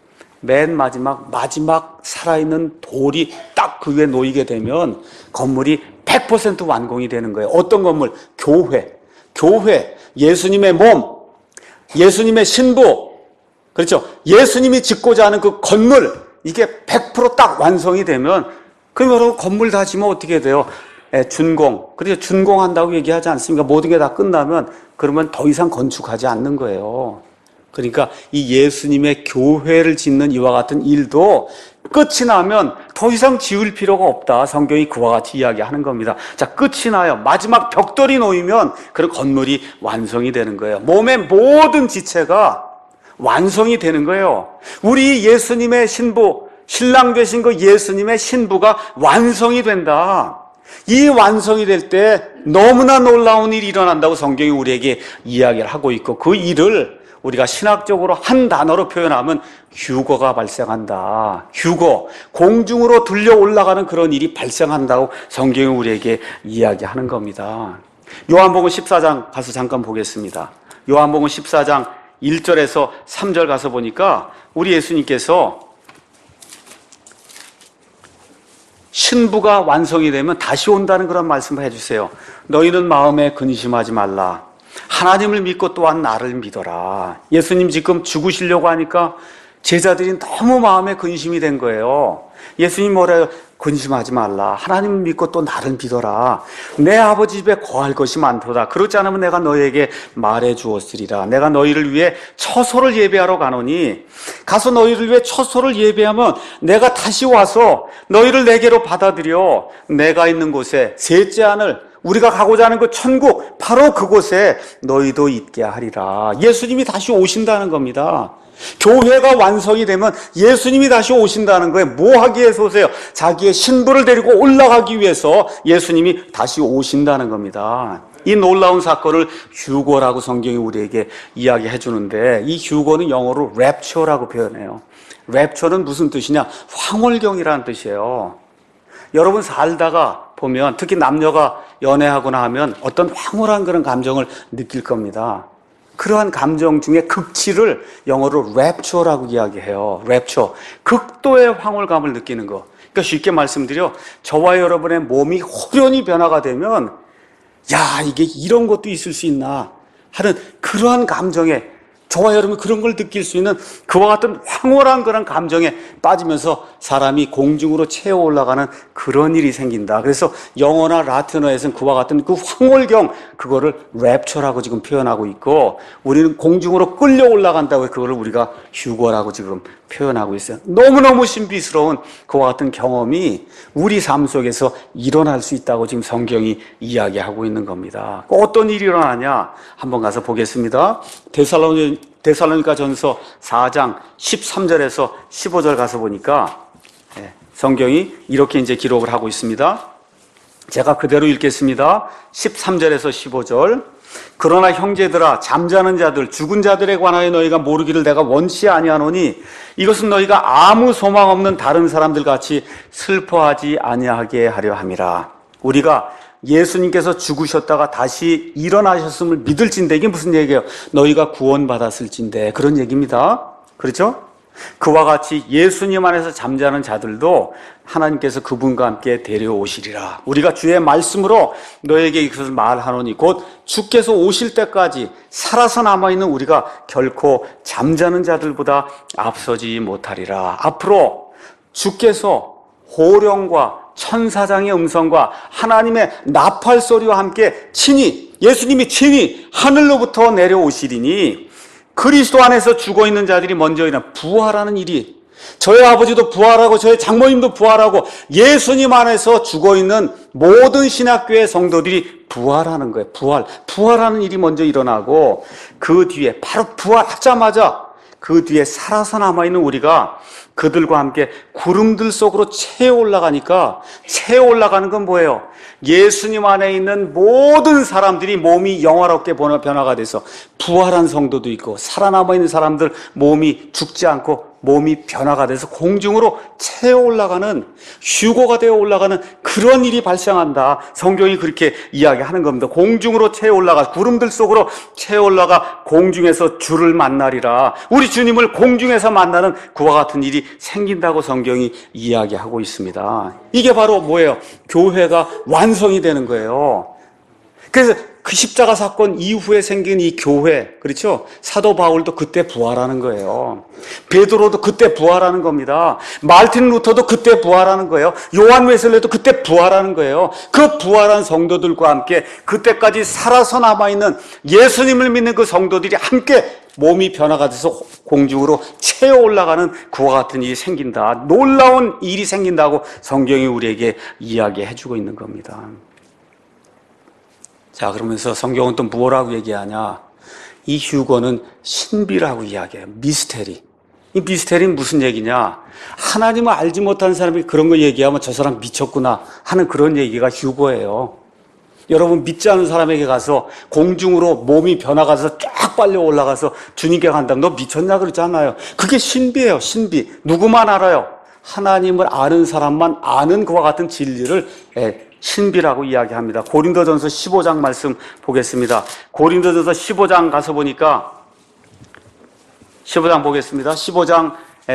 맨 마지막 마지막 살아있는 돌이 딱 그 위에 놓이게 되면 건물이 백 퍼센트 완공이 되는 거예요. 어떤 건물? 교회. 교회. 예수님의 몸. 예수님의 신부. 그렇죠? 예수님이 짓고자 하는 그 건물. 이게 백 퍼센트 딱 완성이 되면 그럼 여러분 건물 다 지면 어떻게 돼요? 예, 준공. 그래서 준공한다고 얘기하지 않습니까? 모든 게 다 끝나면 그러면 더 이상 건축하지 않는 거예요. 그러니까 이 예수님의 교회를 짓는 이와 같은 일도 끝이 나면 더 이상 지을 필요가 없다. 성경이 그와 같이 이야기하는 겁니다. 자, 끝이 나요. 마지막 벽돌이 놓이면 그 건물이 완성이 되는 거예요. 몸의 모든 지체가 완성이 되는 거예요. 우리 예수님의 신부, 신랑 되신 그 예수님의 신부가 완성이 된다. 이 완성이 될 때 너무나 놀라운 일이 일어난다고 성경이 우리에게 이야기를 하고 있고 그 일을 우리가 신학적으로 한 단어로 표현하면 휴거가 발생한다. 휴거, 공중으로 들려 올라가는 그런 일이 발생한다고 성경이 우리에게 이야기하는 겁니다. 요한복음 십사 장 가서 잠깐 보겠습니다. 요한복음 십사 장 일 절에서 삼 절 가서 보니까 우리 예수님께서 신부가 완성이 되면 다시 온다는 그런 말씀을 해주세요. 너희는 마음에 근심하지 말라. 하나님을 믿고 또한 나를 믿어라. 예수님 지금 죽으시려고 하니까 제자들이 너무 마음에 근심이 된 거예요. 예수님 뭐래요? 근심하지 말라. 하나님을 믿고 또 나를 믿어라. 내 아버지 집에 거할 것이 많도다. 그렇지 않으면 내가 너희에게 말해 주었으리라. 내가 너희를 위해 처소를 예배하러 가노니 가서 너희를 위해 처소를 예배하면 내가 다시 와서 너희를 내게로 받아들여 내가 있는 곳에 셋째 하늘 우리가 가고자 하는 그 천국 바로 그곳에 너희도 있게 하리라. 예수님이 다시 오신다는 겁니다. 교회가 완성이 되면 예수님이 다시 오신다는 거예요. 뭐 하기 위해서 오세요? 자기의 신부를 데리고 올라가기 위해서 예수님이 다시 오신다는 겁니다. 이 놀라운 사건을 휴거라고 성경이 우리에게 이야기해 주는데 이 휴거는 영어로 랩처라고 표현해요. 랩처는 무슨 뜻이냐? 황홀경이라는 뜻이에요. 여러분 살다가 보면 특히 남녀가 연애하거나 하면 어떤 황홀한 그런 감정을 느낄 겁니다. 그러한 감정 중에 극치를 영어로 랩처라고 이야기해요. 랩처. 극도의 황홀감을 느끼는 거. 그러니까 쉽게 말씀드려 저와 여러분의 몸이 호련히 변화가 되면 야 이게 이런 것도 있을 수 있나 하는 그러한 감정에 저와 여러분이 그런 걸 느낄 수 있는 그와 같은 황홀한 그런 감정에 빠지면서 사람이 공중으로 채워 올라가는 그런 일이 생긴다. 그래서 영어나 라틴어에서는 그와 같은 그 황홀경 그거를 랩처라고 지금 표현하고 있고 우리는 공중으로 끌려 올라간다고 그거를 우리가 휴거라고 지금 표현하고 있어요. 너무너무 신비스러운 그와 같은 경험이 우리 삶 속에서 일어날 수 있다고 지금 성경이 이야기하고 있는 겁니다. 어떤 일이 일어나냐? 한번 가서 보겠습니다. 데살로니 데살로니가 전서 사 장 십삼 절에서 십오 절 가서 보니까 성경이 이렇게 이제 기록을 하고 있습니다. 제가 그대로 읽겠습니다. 십삼 절에서 십오 절. 그러나 형제들아 잠자는 자들 죽은 자들에 관하여 너희가 모르기를 내가 원치 아니하노니 이것은 너희가 아무 소망 없는 다른 사람들 같이 슬퍼하지 아니하게 하려 함이라. 우리가 예수님께서 죽으셨다가 다시 일어나셨음을 믿을진데, 이게 무슨 얘기예요? 너희가 구원받았을진데, 그런 얘기입니다. 그렇죠? 그와 같이 예수님 안에서 잠자는 자들도 하나님께서 그분과 함께 데려오시리라. 우리가 주의 말씀으로 너에게 이것을 말하노니 곧 주께서 오실 때까지 살아서 남아있는 우리가 결코 잠자는 자들보다 앞서지 못하리라. 앞으로 주께서 호령과 천사장의 음성과 하나님의 나팔 소리와 함께 친히, 예수님이 친히 하늘로부터 내려오시리니 그리스도 안에서 죽어있는 자들이 먼저 일어나 부활하는 일이, 저희 아버지도 부활하고 저희 장모님도 부활하고 예수님 안에서 죽어있는 모든 신학교의 성도들이 부활하는 거예요. 부활. 부활하는 일이 먼저 일어나고 그 뒤에 바로 부활하자마자 그 뒤에 살아서 남아있는 우리가 그들과 함께 구름들 속으로 채어 올라가니까, 채어 올라가는 건 뭐예요? 예수님 안에 있는 모든 사람들이 몸이 영화롭게 변화가 돼서 부활한 성도도 있고 살아남아 있는 사람들 몸이 죽지 않고 몸이 변화가 돼서 공중으로 채어 올라가는, 휴거가 되어 올라가는 그런 일이 발생한다. 성경이 그렇게 이야기하는 겁니다. 공중으로 채어 올라가, 구름들 속으로 채어 올라가 공중에서 주를 만나리라. 우리 주님을 공중에서 만나는 그와 같은 일이 생긴다고 성경이 이야기하고 있습니다. 이게 바로 뭐예요? 교회가 완성이 되는 거예요. 그래서 그 십자가 사건 이후에 생긴 이 교회, 그렇죠? 사도 바울도 그때 부활하는 거예요. 베드로도 그때 부활하는 겁니다. 마르틴 루터도 그때 부활하는 거예요. 요한 웨슬레도 그때 부활하는 거예요. 그 부활한 성도들과 함께 그때까지 살아서 남아있는 예수님을 믿는 그 성도들이 함께 몸이 변화가 돼서 공중으로 채어 올라가는 그와 같은 일이 생긴다. 놀라운 일이 생긴다고 성경이 우리에게 이야기해주고 있는 겁니다. 자, 그러면서 성경은 또 뭐라고 얘기하냐? 이 휴거는 신비라고 이야기해요. 미스테리. 이 미스테리는 무슨 얘기냐? 하나님을 알지 못하는 사람이 그런 거 얘기하면 저 사람 미쳤구나 하는 그런 얘기가 휴거예요. 여러분, 믿지 않은 사람에게 가서 공중으로 몸이 변화가 돼서 쫙 빨려 올라가서 주님께 간다면 너 미쳤냐 그러잖아요. 그게 신비예요. 신비. 누구만 알아요? 하나님을 아는 사람만 아는 그와 같은 진리를 신비라고 이야기합니다. 고린도전서 십오 장 말씀 보겠습니다. 고린도전서 십오 장 가서 보니까, 십오 장 보겠습니다. 십오 장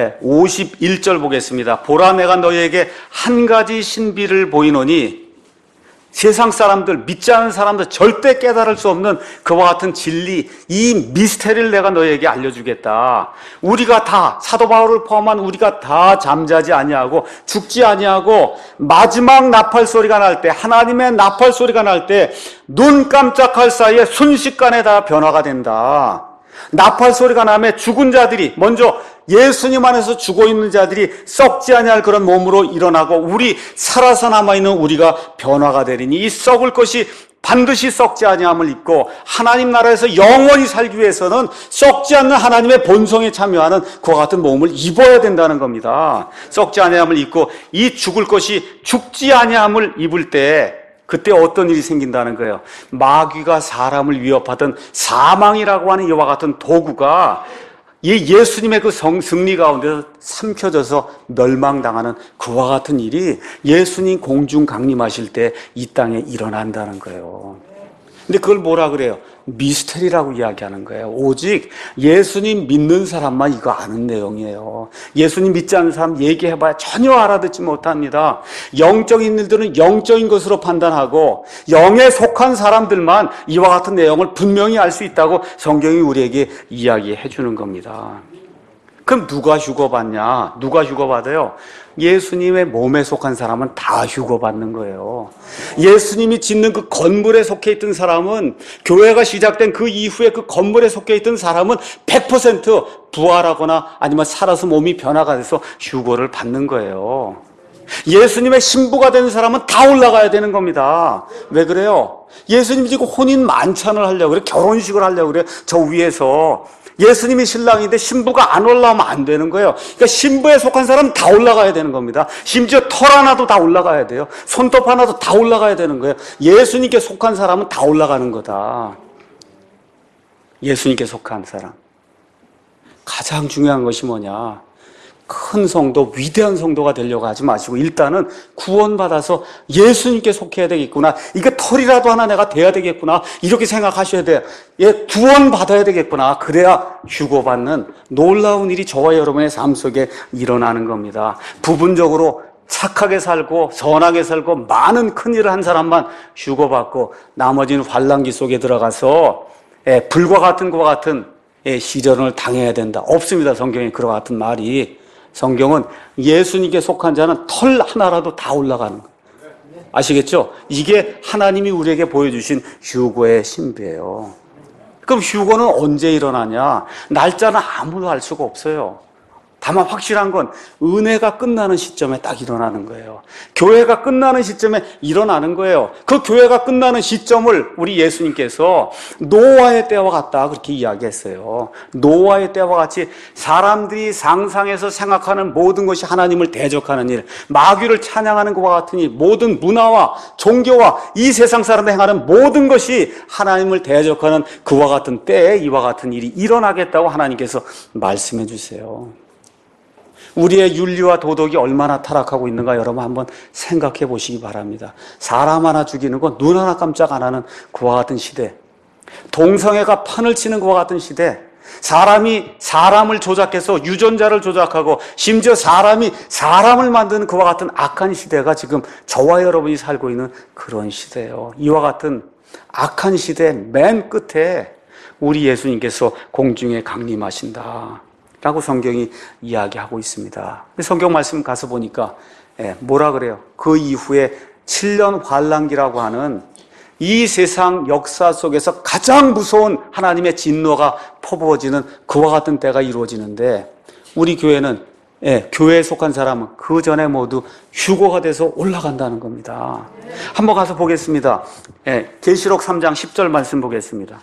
오십일 절 보겠습니다. 보라, 내가 너희에게 한 가지 신비를 보이노니 세상 사람들, 믿지 않은 사람들 절대 깨달을 수 없는 그와 같은 진리, 이 미스테리를 내가 너희에게 알려주겠다. 우리가 다, 사도 바울을 포함한 우리가 다 잠자지 아니하고 죽지 아니하고 마지막 나팔 소리가 날 때, 하나님의 나팔 소리가 날 때 눈 깜짝할 사이에 순식간에 다 변화가 된다. 나팔 소리가 나면 죽은 자들이, 먼저 예수님 안에서 죽어있는 자들이 썩지 아니할 그런 몸으로 일어나고 우리 살아서 남아있는 우리가 변화가 되리니 이 썩을 것이 반드시 썩지 아니함을 입고 하나님 나라에서 영원히 살기 위해서는 썩지 않는 하나님의 본성에 참여하는 그와 같은 몸을 입어야 된다는 겁니다. 썩지 아니함을 입고 이 죽을 것이 죽지 아니함을 입을 때 그때 어떤 일이 생긴다는 거예요? 마귀가 사람을 위협하던 사망이라고 하는 이와 같은 도구가 이 예수님의 그 성, 승리 가운데서 삼켜져서 멸망당하는 그와 같은 일이 예수님 공중 강림하실 때 이 땅에 일어난다는 거예요. 근데 그걸 뭐라 그래요? 미스테리라고 이야기하는 거예요. 오직 예수님 믿는 사람만 이거 아는 내용이에요. 예수님 믿지 않는 사람 얘기해봐야 전혀 알아듣지 못합니다. 영적인 일들은 영적인 것으로 판단하고 영에 속한 사람들만 이와 같은 내용을 분명히 알 수 있다고 성경이 우리에게 이야기해 주는 겁니다. 그럼 누가 휴거받냐? 누가 휴거받아요? 예수님의 몸에 속한 사람은 다 휴거받는 거예요. 예수님이 짓는 그 건물에 속해 있던 사람은, 교회가 시작된 그 이후에 그 건물에 속해 있던 사람은 백 퍼센트 부활하거나 아니면 살아서 몸이 변화가 돼서 휴거를 받는 거예요. 예수님의 신부가 되는 사람은 다 올라가야 되는 겁니다. 왜 그래요? 예수님이 지금 혼인 만찬을 하려고 그래, 결혼식을 하려고 그래, 저 위에서. 예수님이 신랑인데 신부가 안 올라오면 안 되는 거예요. 그러니까 신부에 속한 사람은 다 올라가야 되는 겁니다. 심지어 털 하나도 다 올라가야 돼요. 손톱 하나도 다 올라가야 되는 거예요. 예수님께 속한 사람은 다 올라가는 거다. 예수님께 속한 사람. 가장 중요한 것이 뭐냐? 큰 성도, 위대한 성도가 되려고 하지 마시고 일단은 구원받아서 예수님께 속해야 되겠구나. 이게 털이라도 하나 내가 돼야 되겠구나. 이렇게 생각하셔야 돼요. 예, 구원받아야 되겠구나. 그래야 휴고받는 놀라운 일이 저와 여러분의 삶 속에 일어나는 겁니다. 부분적으로 착하게 살고 선하게 살고 많은 큰일을 한 사람만 휴고받고 나머지는 환난기 속에 들어가서 예, 불과 같은 것과 같은 예, 시련을 당해야 된다. 없습니다. 성경에 그와 같은 말이. 성경은 예수님께 속한 자는 털 하나라도 다 올라가는 거예요. 아시겠죠? 이게 하나님이 우리에게 보여주신 휴거의 신비예요. 그럼 휴거는 언제 일어나냐? 날짜는 아무도 알 수가 없어요. 다만 확실한 건 은혜가 끝나는 시점에 딱 일어나는 거예요. 교회가 끝나는 시점에 일어나는 거예요. 그 교회가 끝나는 시점을 우리 예수님께서 노아의 때와 같다 그렇게 이야기했어요. 노아의 때와 같이 사람들이 상상해서 생각하는 모든 것이 하나님을 대적하는 일, 마귀를 찬양하는 것과 같은 일, 모든 문화와 종교와 이 세상 사람들이 행하는 모든 것이 하나님을 대적하는 그와 같은 때에 이와 같은 일이 일어나겠다고 하나님께서 말씀해 주세요. 우리의 윤리와 도덕이 얼마나 타락하고 있는가 여러분 한번 생각해 보시기 바랍니다. 사람 하나 죽이는 건 눈 하나 깜짝 안 하는 그와 같은 시대, 동성애가 판을 치는 그와 같은 시대, 사람이 사람을 조작해서 유전자를 조작하고 심지어 사람이 사람을 만드는 그와 같은 악한 시대가 지금 저와 여러분이 살고 있는 그런 시대예요. 이와 같은 악한 시대 맨 끝에 우리 예수님께서 공중에 강림하신다 라고 성경이 이야기하고 있습니다. 성경 말씀 가서 보니까 예, 뭐라 그래요? 그 이후에 칠 년 환란기라고 하는 이 세상 역사 속에서 가장 무서운 하나님의 진노가 퍼부어지는 그와 같은 때가 이루어지는데 우리 교회는 예, 교회에 속한 사람은 그 전에 모두 휴거가 돼서 올라간다는 겁니다. 한번 가서 보겠습니다. 예, 계시록 삼 장 십 절 말씀 보겠습니다.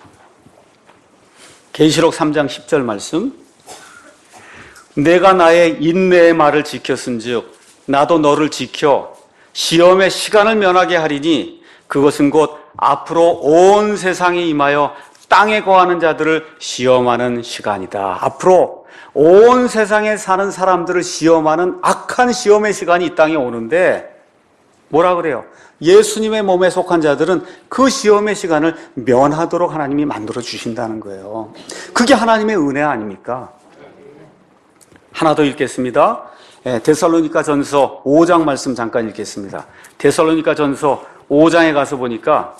계시록 삼 장 십 절 말씀. 내가 나의 인내의 말을 지켰은즉 나도 너를 지켜 시험의 시간을 면하게 하리니 그것은 곧 앞으로 온 세상에 임하여 땅에 거하는 자들을 시험하는 시간이다. 앞으로 온 세상에 사는 사람들을 시험하는 악한 시험의 시간이 이 땅에 오는데 뭐라 그래요? 예수님의 몸에 속한 자들은 그 시험의 시간을 면하도록 하나님이 만들어 주신다는 거예요. 그게 하나님의 은혜 아닙니까? 하나 더 읽겠습니다. 데살로니가 전서 오 장 말씀 잠깐 읽겠습니다. 데살로니가 전서 오 장에 가서 보니까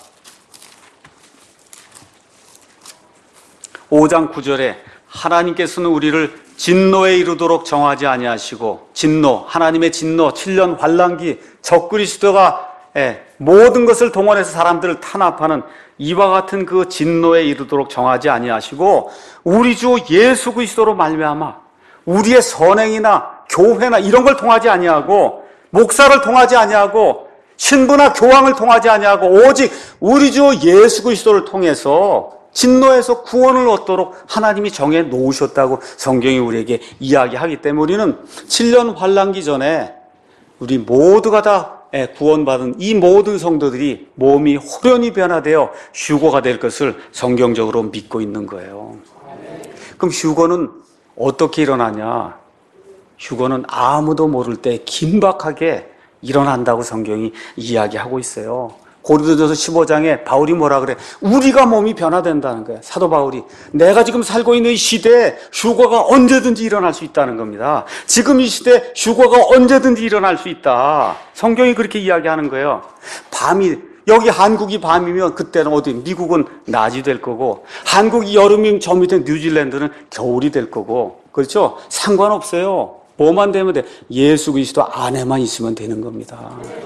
오 장 구 절에 하나님께서는 우리를 진노에 이르도록 정하지 아니하시고 진노, 하나님의 진노, 칠 년 환란기, 적그리스도가 모든 것을 동원해서 사람들을 탄압하는 이와 같은 그 진노에 이르도록 정하지 아니하시고 우리 주 예수 그리스도로 말미암아 우리의 선행이나 교회나 이런 걸 통하지 아니하고 목사를 통하지 아니하고 신부나 교황을 통하지 아니하고 오직 우리 주 예수 그리스도를 통해서 진노에서 구원을 얻도록 하나님이 정해 놓으셨다고 성경이 우리에게 이야기하기 때문에 우리는 칠 년 환란기 전에 우리 모두가 다 구원받은 이 모든 성도들이 몸이 호련히 변화되어 휴거가 될 것을 성경적으로 믿고 있는 거예요. 그럼 휴거는 어떻게 일어나냐? 휴거는 아무도 모를 때 긴박하게 일어난다고 성경이 이야기하고 있어요. 고린도전서 십오 장에 바울이 뭐라 그래? 우리가 몸이 변화된다는 거예요. 사도 바울이 내가 지금 살고 있는 이 시대에 휴거가 언제든지 일어날 수 있다는 겁니다. 지금 이 시대에 휴거가 언제든지 일어날 수 있다. 성경이 그렇게 이야기하는 거예요. 밤이 여기 한국이 밤이면 그때는 어디 미국은 낮이 될 거고 한국이 여름이면 저 밑에 뉴질랜드는 겨울이 될 거고 그렇죠? 상관없어요. 뭐만 되면 돼? 예수 그리스도 안에만 있으면 되는 겁니다.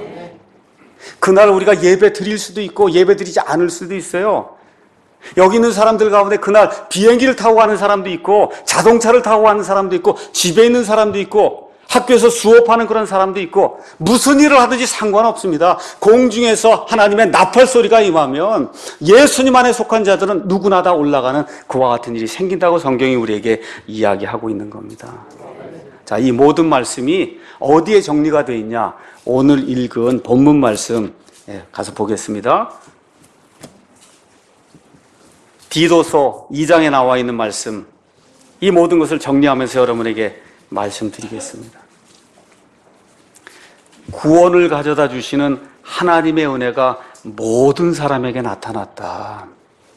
그날 우리가 예배 드릴 수도 있고 예배 드리지 않을 수도 있어요. 여기 있는 사람들 가운데 그날 비행기를 타고 가는 사람도 있고 자동차를 타고 가는 사람도 있고 집에 있는 사람도 있고 학교에서 수업하는 그런 사람도 있고 무슨 일을 하든지 상관없습니다. 공중에서 하나님의 나팔 소리가 임하면 예수님 안에 속한 자들은 누구나 다 올라가는 그와 같은 일이 생긴다고 성경이 우리에게 이야기하고 있는 겁니다. 자, 이 모든 말씀이 어디에 정리가 되어 있냐? 오늘 읽은 본문 말씀 가서 보겠습니다. 디도서 이 장에 나와 있는 말씀, 이 모든 것을 정리하면서 여러분에게 말씀드리겠습니다. 구원을 가져다 주시는 하나님의 은혜가 모든 사람에게 나타났다.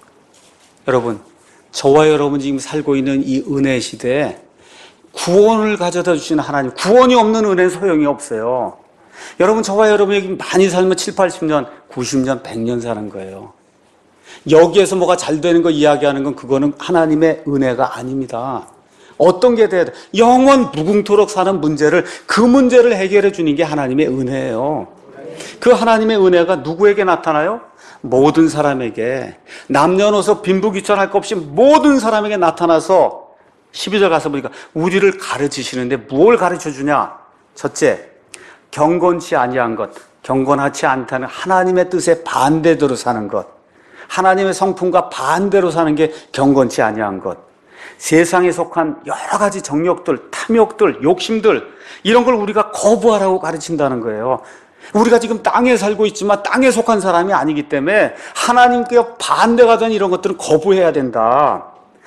여러분, 저와 여러분이 지금 살고 있는 이 은혜 시대에 구원을 가져다 주시는 하나님, 구원이 없는 은혜는 소용이 없어요. 여러분, 저와 여러분이 많이 살면 칠, 팔십 년, 구십 년, 백 년 사는 거예요. 여기에서 뭐가 잘 되는 거 이야기하는 건 그거는 하나님의 은혜가 아닙니다. 어떤 게 돼야 돼? 영원 무궁토록 사는 문제를, 그 문제를 해결해 주는 게 하나님의 은혜예요. 그 하나님의 은혜가 누구에게 나타나요? 모든 사람에게, 남녀노소 빈부귀천할 것 없이 모든 사람에게 나타나서 십이 절 가서 보니까 우리를 가르치시는데 뭘 가르쳐 주냐? 첫째, 경건치 아니한 것, 경건하지 않다는 하나님의 뜻에 반대대로 사는 것, 하나님의 성품과 반대로 사는 게 경건치 아니한 것, 세상에 속한 여러 가지 정욕들, 탐욕들, 욕심들, 이런 걸 우리가 거부하라고 가르친다는 거예요. 우리가 지금 땅에 살고 있지만 땅에 속한 사람이 아니기 때문에 하나님께 반대가 된 이런 것들은 거부해야 된다.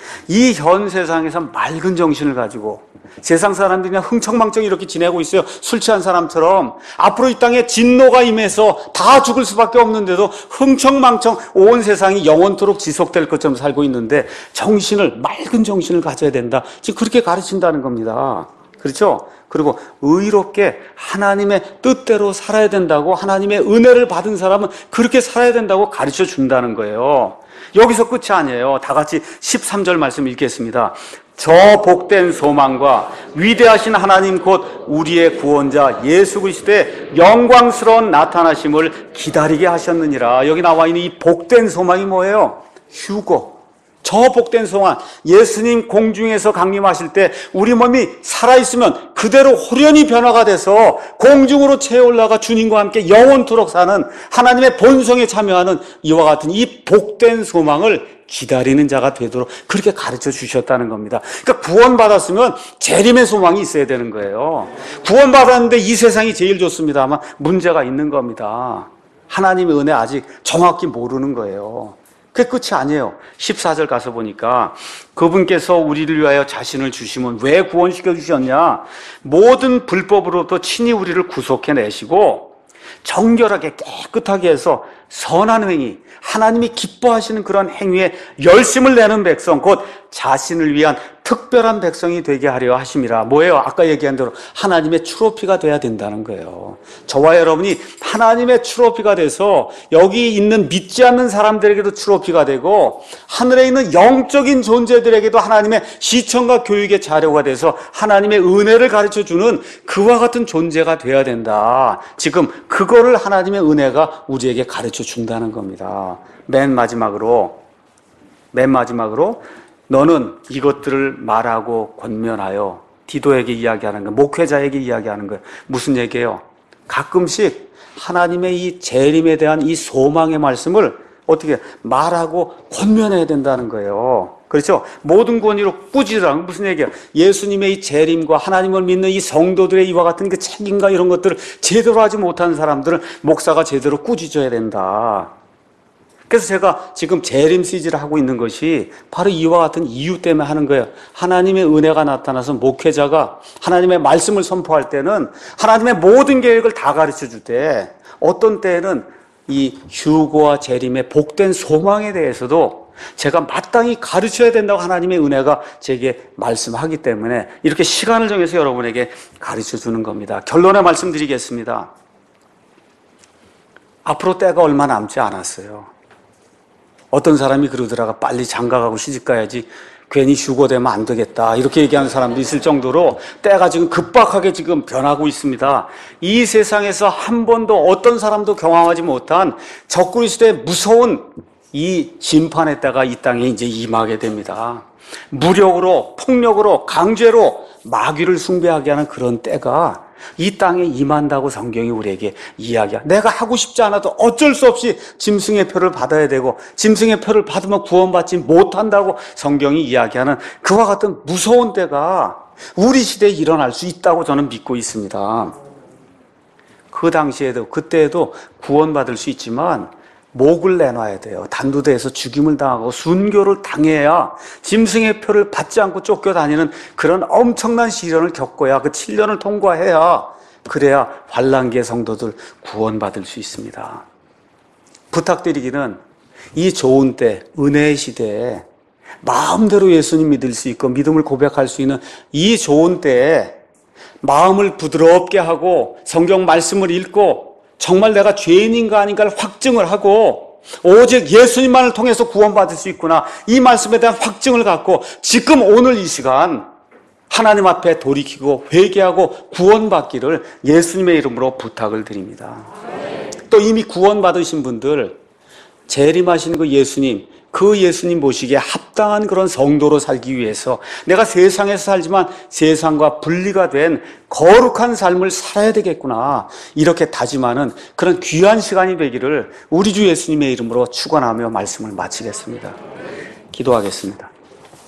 이 현 세상에서 맑은 정신을 가지고 세상 사람들이 그냥 흥청망청 이렇게 지내고 있어요. 술 취한 사람처럼. 앞으로 이 땅에 진노가 임해서 다 죽을 수밖에 없는데도 흥청망청 온 세상이 영원토록 지속될 것처럼 살고 있는데 정신을, 맑은 정신을 가져야 된다. 지금 그렇게 가르친다는 겁니다. 그렇죠? 그리고 의롭게 하나님의 뜻대로 살아야 된다고, 하나님의 은혜를 받은 사람은 그렇게 살아야 된다고 가르쳐 준다는 거예요. 여기서 끝이 아니에요. 다 같이 십삼 절 말씀 읽겠습니다. 저 복된 소망과 위대하신 하나님 곧 우리의 구원자 예수 그리스도의 영광스러운 나타나심을 기다리게 하셨느니라. 여기 나와 있는 이 복된 소망이 뭐예요? 휴거. 저 복된 소망, 예수님 공중에서 강림하실 때 우리 몸이 살아있으면 그대로 호련히 변화가 돼서 공중으로 채 올라가 주님과 함께 영원토록 사는 하나님의 본성에 참여하는 이와 같은 이 복된 소망을 기다리는 자가 되도록 그렇게 가르쳐 주셨다는 겁니다. 그러니까 구원받았으면 재림의 소망이 있어야 되는 거예요. 구원받았는데 이 세상이 제일 좋습니다만 문제가 있는 겁니다. 하나님의 은혜 아직 정확히 모르는 거예요. 그게 끝이 아니에요. 십사 절 가서 보니까 그분께서 우리를 위하여 자신을 주시면 왜 구원시켜 주셨냐? 모든 불법으로부터 친히 우리를 구속해내시고 정결하게 깨끗하게 해서 선한 행위, 하나님이 기뻐하시는 그런 행위에 열심을 내는 백성, 곧 자신을 위한 특별한 백성이 되게 하려 하심이라. 뭐예요? 아까 얘기한 대로 하나님의 트로피가 돼야 된다는 거예요. 저와 여러분이 하나님의 트로피가 돼서 여기 있는 믿지 않는 사람들에게도 트로피가 되고 하늘에 있는 영적인 존재들에게도 하나님의 시청과 교육의 자료가 돼서 하나님의 은혜를 가르쳐주는 그와 같은 존재가 돼야 된다. 지금 그거를 하나님의 은혜가 우리에게 가르쳐 준다는 겁니다. 맨 마지막으로 맨 마지막으로 너는 이것들을 말하고 권면하여 디도에게 이야기하는 거예요. 목회자에게 이야기하는 거예요. 무슨 얘기예요? 가끔씩 하나님의 이 재림에 대한 이 소망의 말씀을 어떻게 말하고 권면해야 된다는 거예요. 그렇죠? 모든 권위로 꾸짖으라는 무슨 얘기야? 예수님의 이 재림과 하나님을 믿는 이 성도들의 이와 같은 그 책임과 이런 것들을 제대로 하지 못하는 사람들은 목사가 제대로 꾸짖어야 된다. 그래서 제가 지금 재림 시리즈를 하고 있는 것이 바로 이와 같은 이유 때문에 하는 거예요. 하나님의 은혜가 나타나서 목회자가 하나님의 말씀을 선포할 때는 하나님의 모든 계획을 다 가르쳐 줄 때, 어떤 때에는 이 휴거와 재림의 복된 소망에 대해서도 제가 마땅히 가르쳐야 된다고 하나님의 은혜가 제게 말씀하기 때문에 이렇게 시간을 정해서 여러분에게 가르쳐 주는 겁니다. 결론에 말씀드리겠습니다. 앞으로 때가 얼마 남지 않았어요. 어떤 사람이 그러더라가 빨리 장가가고 시집가야지 괜히 휴거되면 안 되겠다 이렇게 얘기하는 사람도 있을 정도로 때가 지금 급박하게 지금 변하고 있습니다. 이 세상에서 한 번도 어떤 사람도 경험하지 못한 적그리스도의 무서운 이 심판의 때가 이 땅에 이제 임하게 됩니다. 무력으로, 폭력으로, 강제로 마귀를 숭배하게 하는 그런 때가 이 땅에 임한다고 성경이 우리에게 이야기야. 내가 하고 싶지 않아도 어쩔 수 없이 짐승의 표를 받아야 되고 짐승의 표를 받으면 구원받지 못한다고 성경이 이야기하는 그와 같은 무서운 때가 우리 시대에 일어날 수 있다고 저는 믿고 있습니다. 그 당시에도 그때에도 구원받을 수 있지만 목을 내놔야 돼요. 단두대에서 죽임을 당하고 순교를 당해야 짐승의 표를 받지 않고 쫓겨다니는 그런 엄청난 시련을 겪어야 그 칠 년을 통과해야 그래야 환란기의 성도들 구원받을 수 있습니다. 부탁드리기는 이 좋은 때, 은혜의 시대에 마음대로 예수님 믿을 수 있고 믿음을 고백할 수 있는 이 좋은 때에 마음을 부드럽게 하고 성경 말씀을 읽고 정말 내가 죄인인가 아닌가를 확증을 하고 오직 예수님만을 통해서 구원받을 수 있구나, 이 말씀에 대한 확증을 갖고 지금 오늘 이 시간 하나님 앞에 돌이키고 회개하고 구원받기를 예수님의 이름으로 부탁을 드립니다. 또 이미 구원받으신 분들, 재림하신 그 예수님, 그 예수님 모시기에 합당한 그런 성도로 살기 위해서 내가 세상에서 살지만 세상과 분리가 된 거룩한 삶을 살아야 되겠구나, 이렇게 다짐하는 그런 귀한 시간이 되기를 우리 주 예수님의 이름으로 축원하며 말씀을 마치겠습니다. 기도하겠습니다.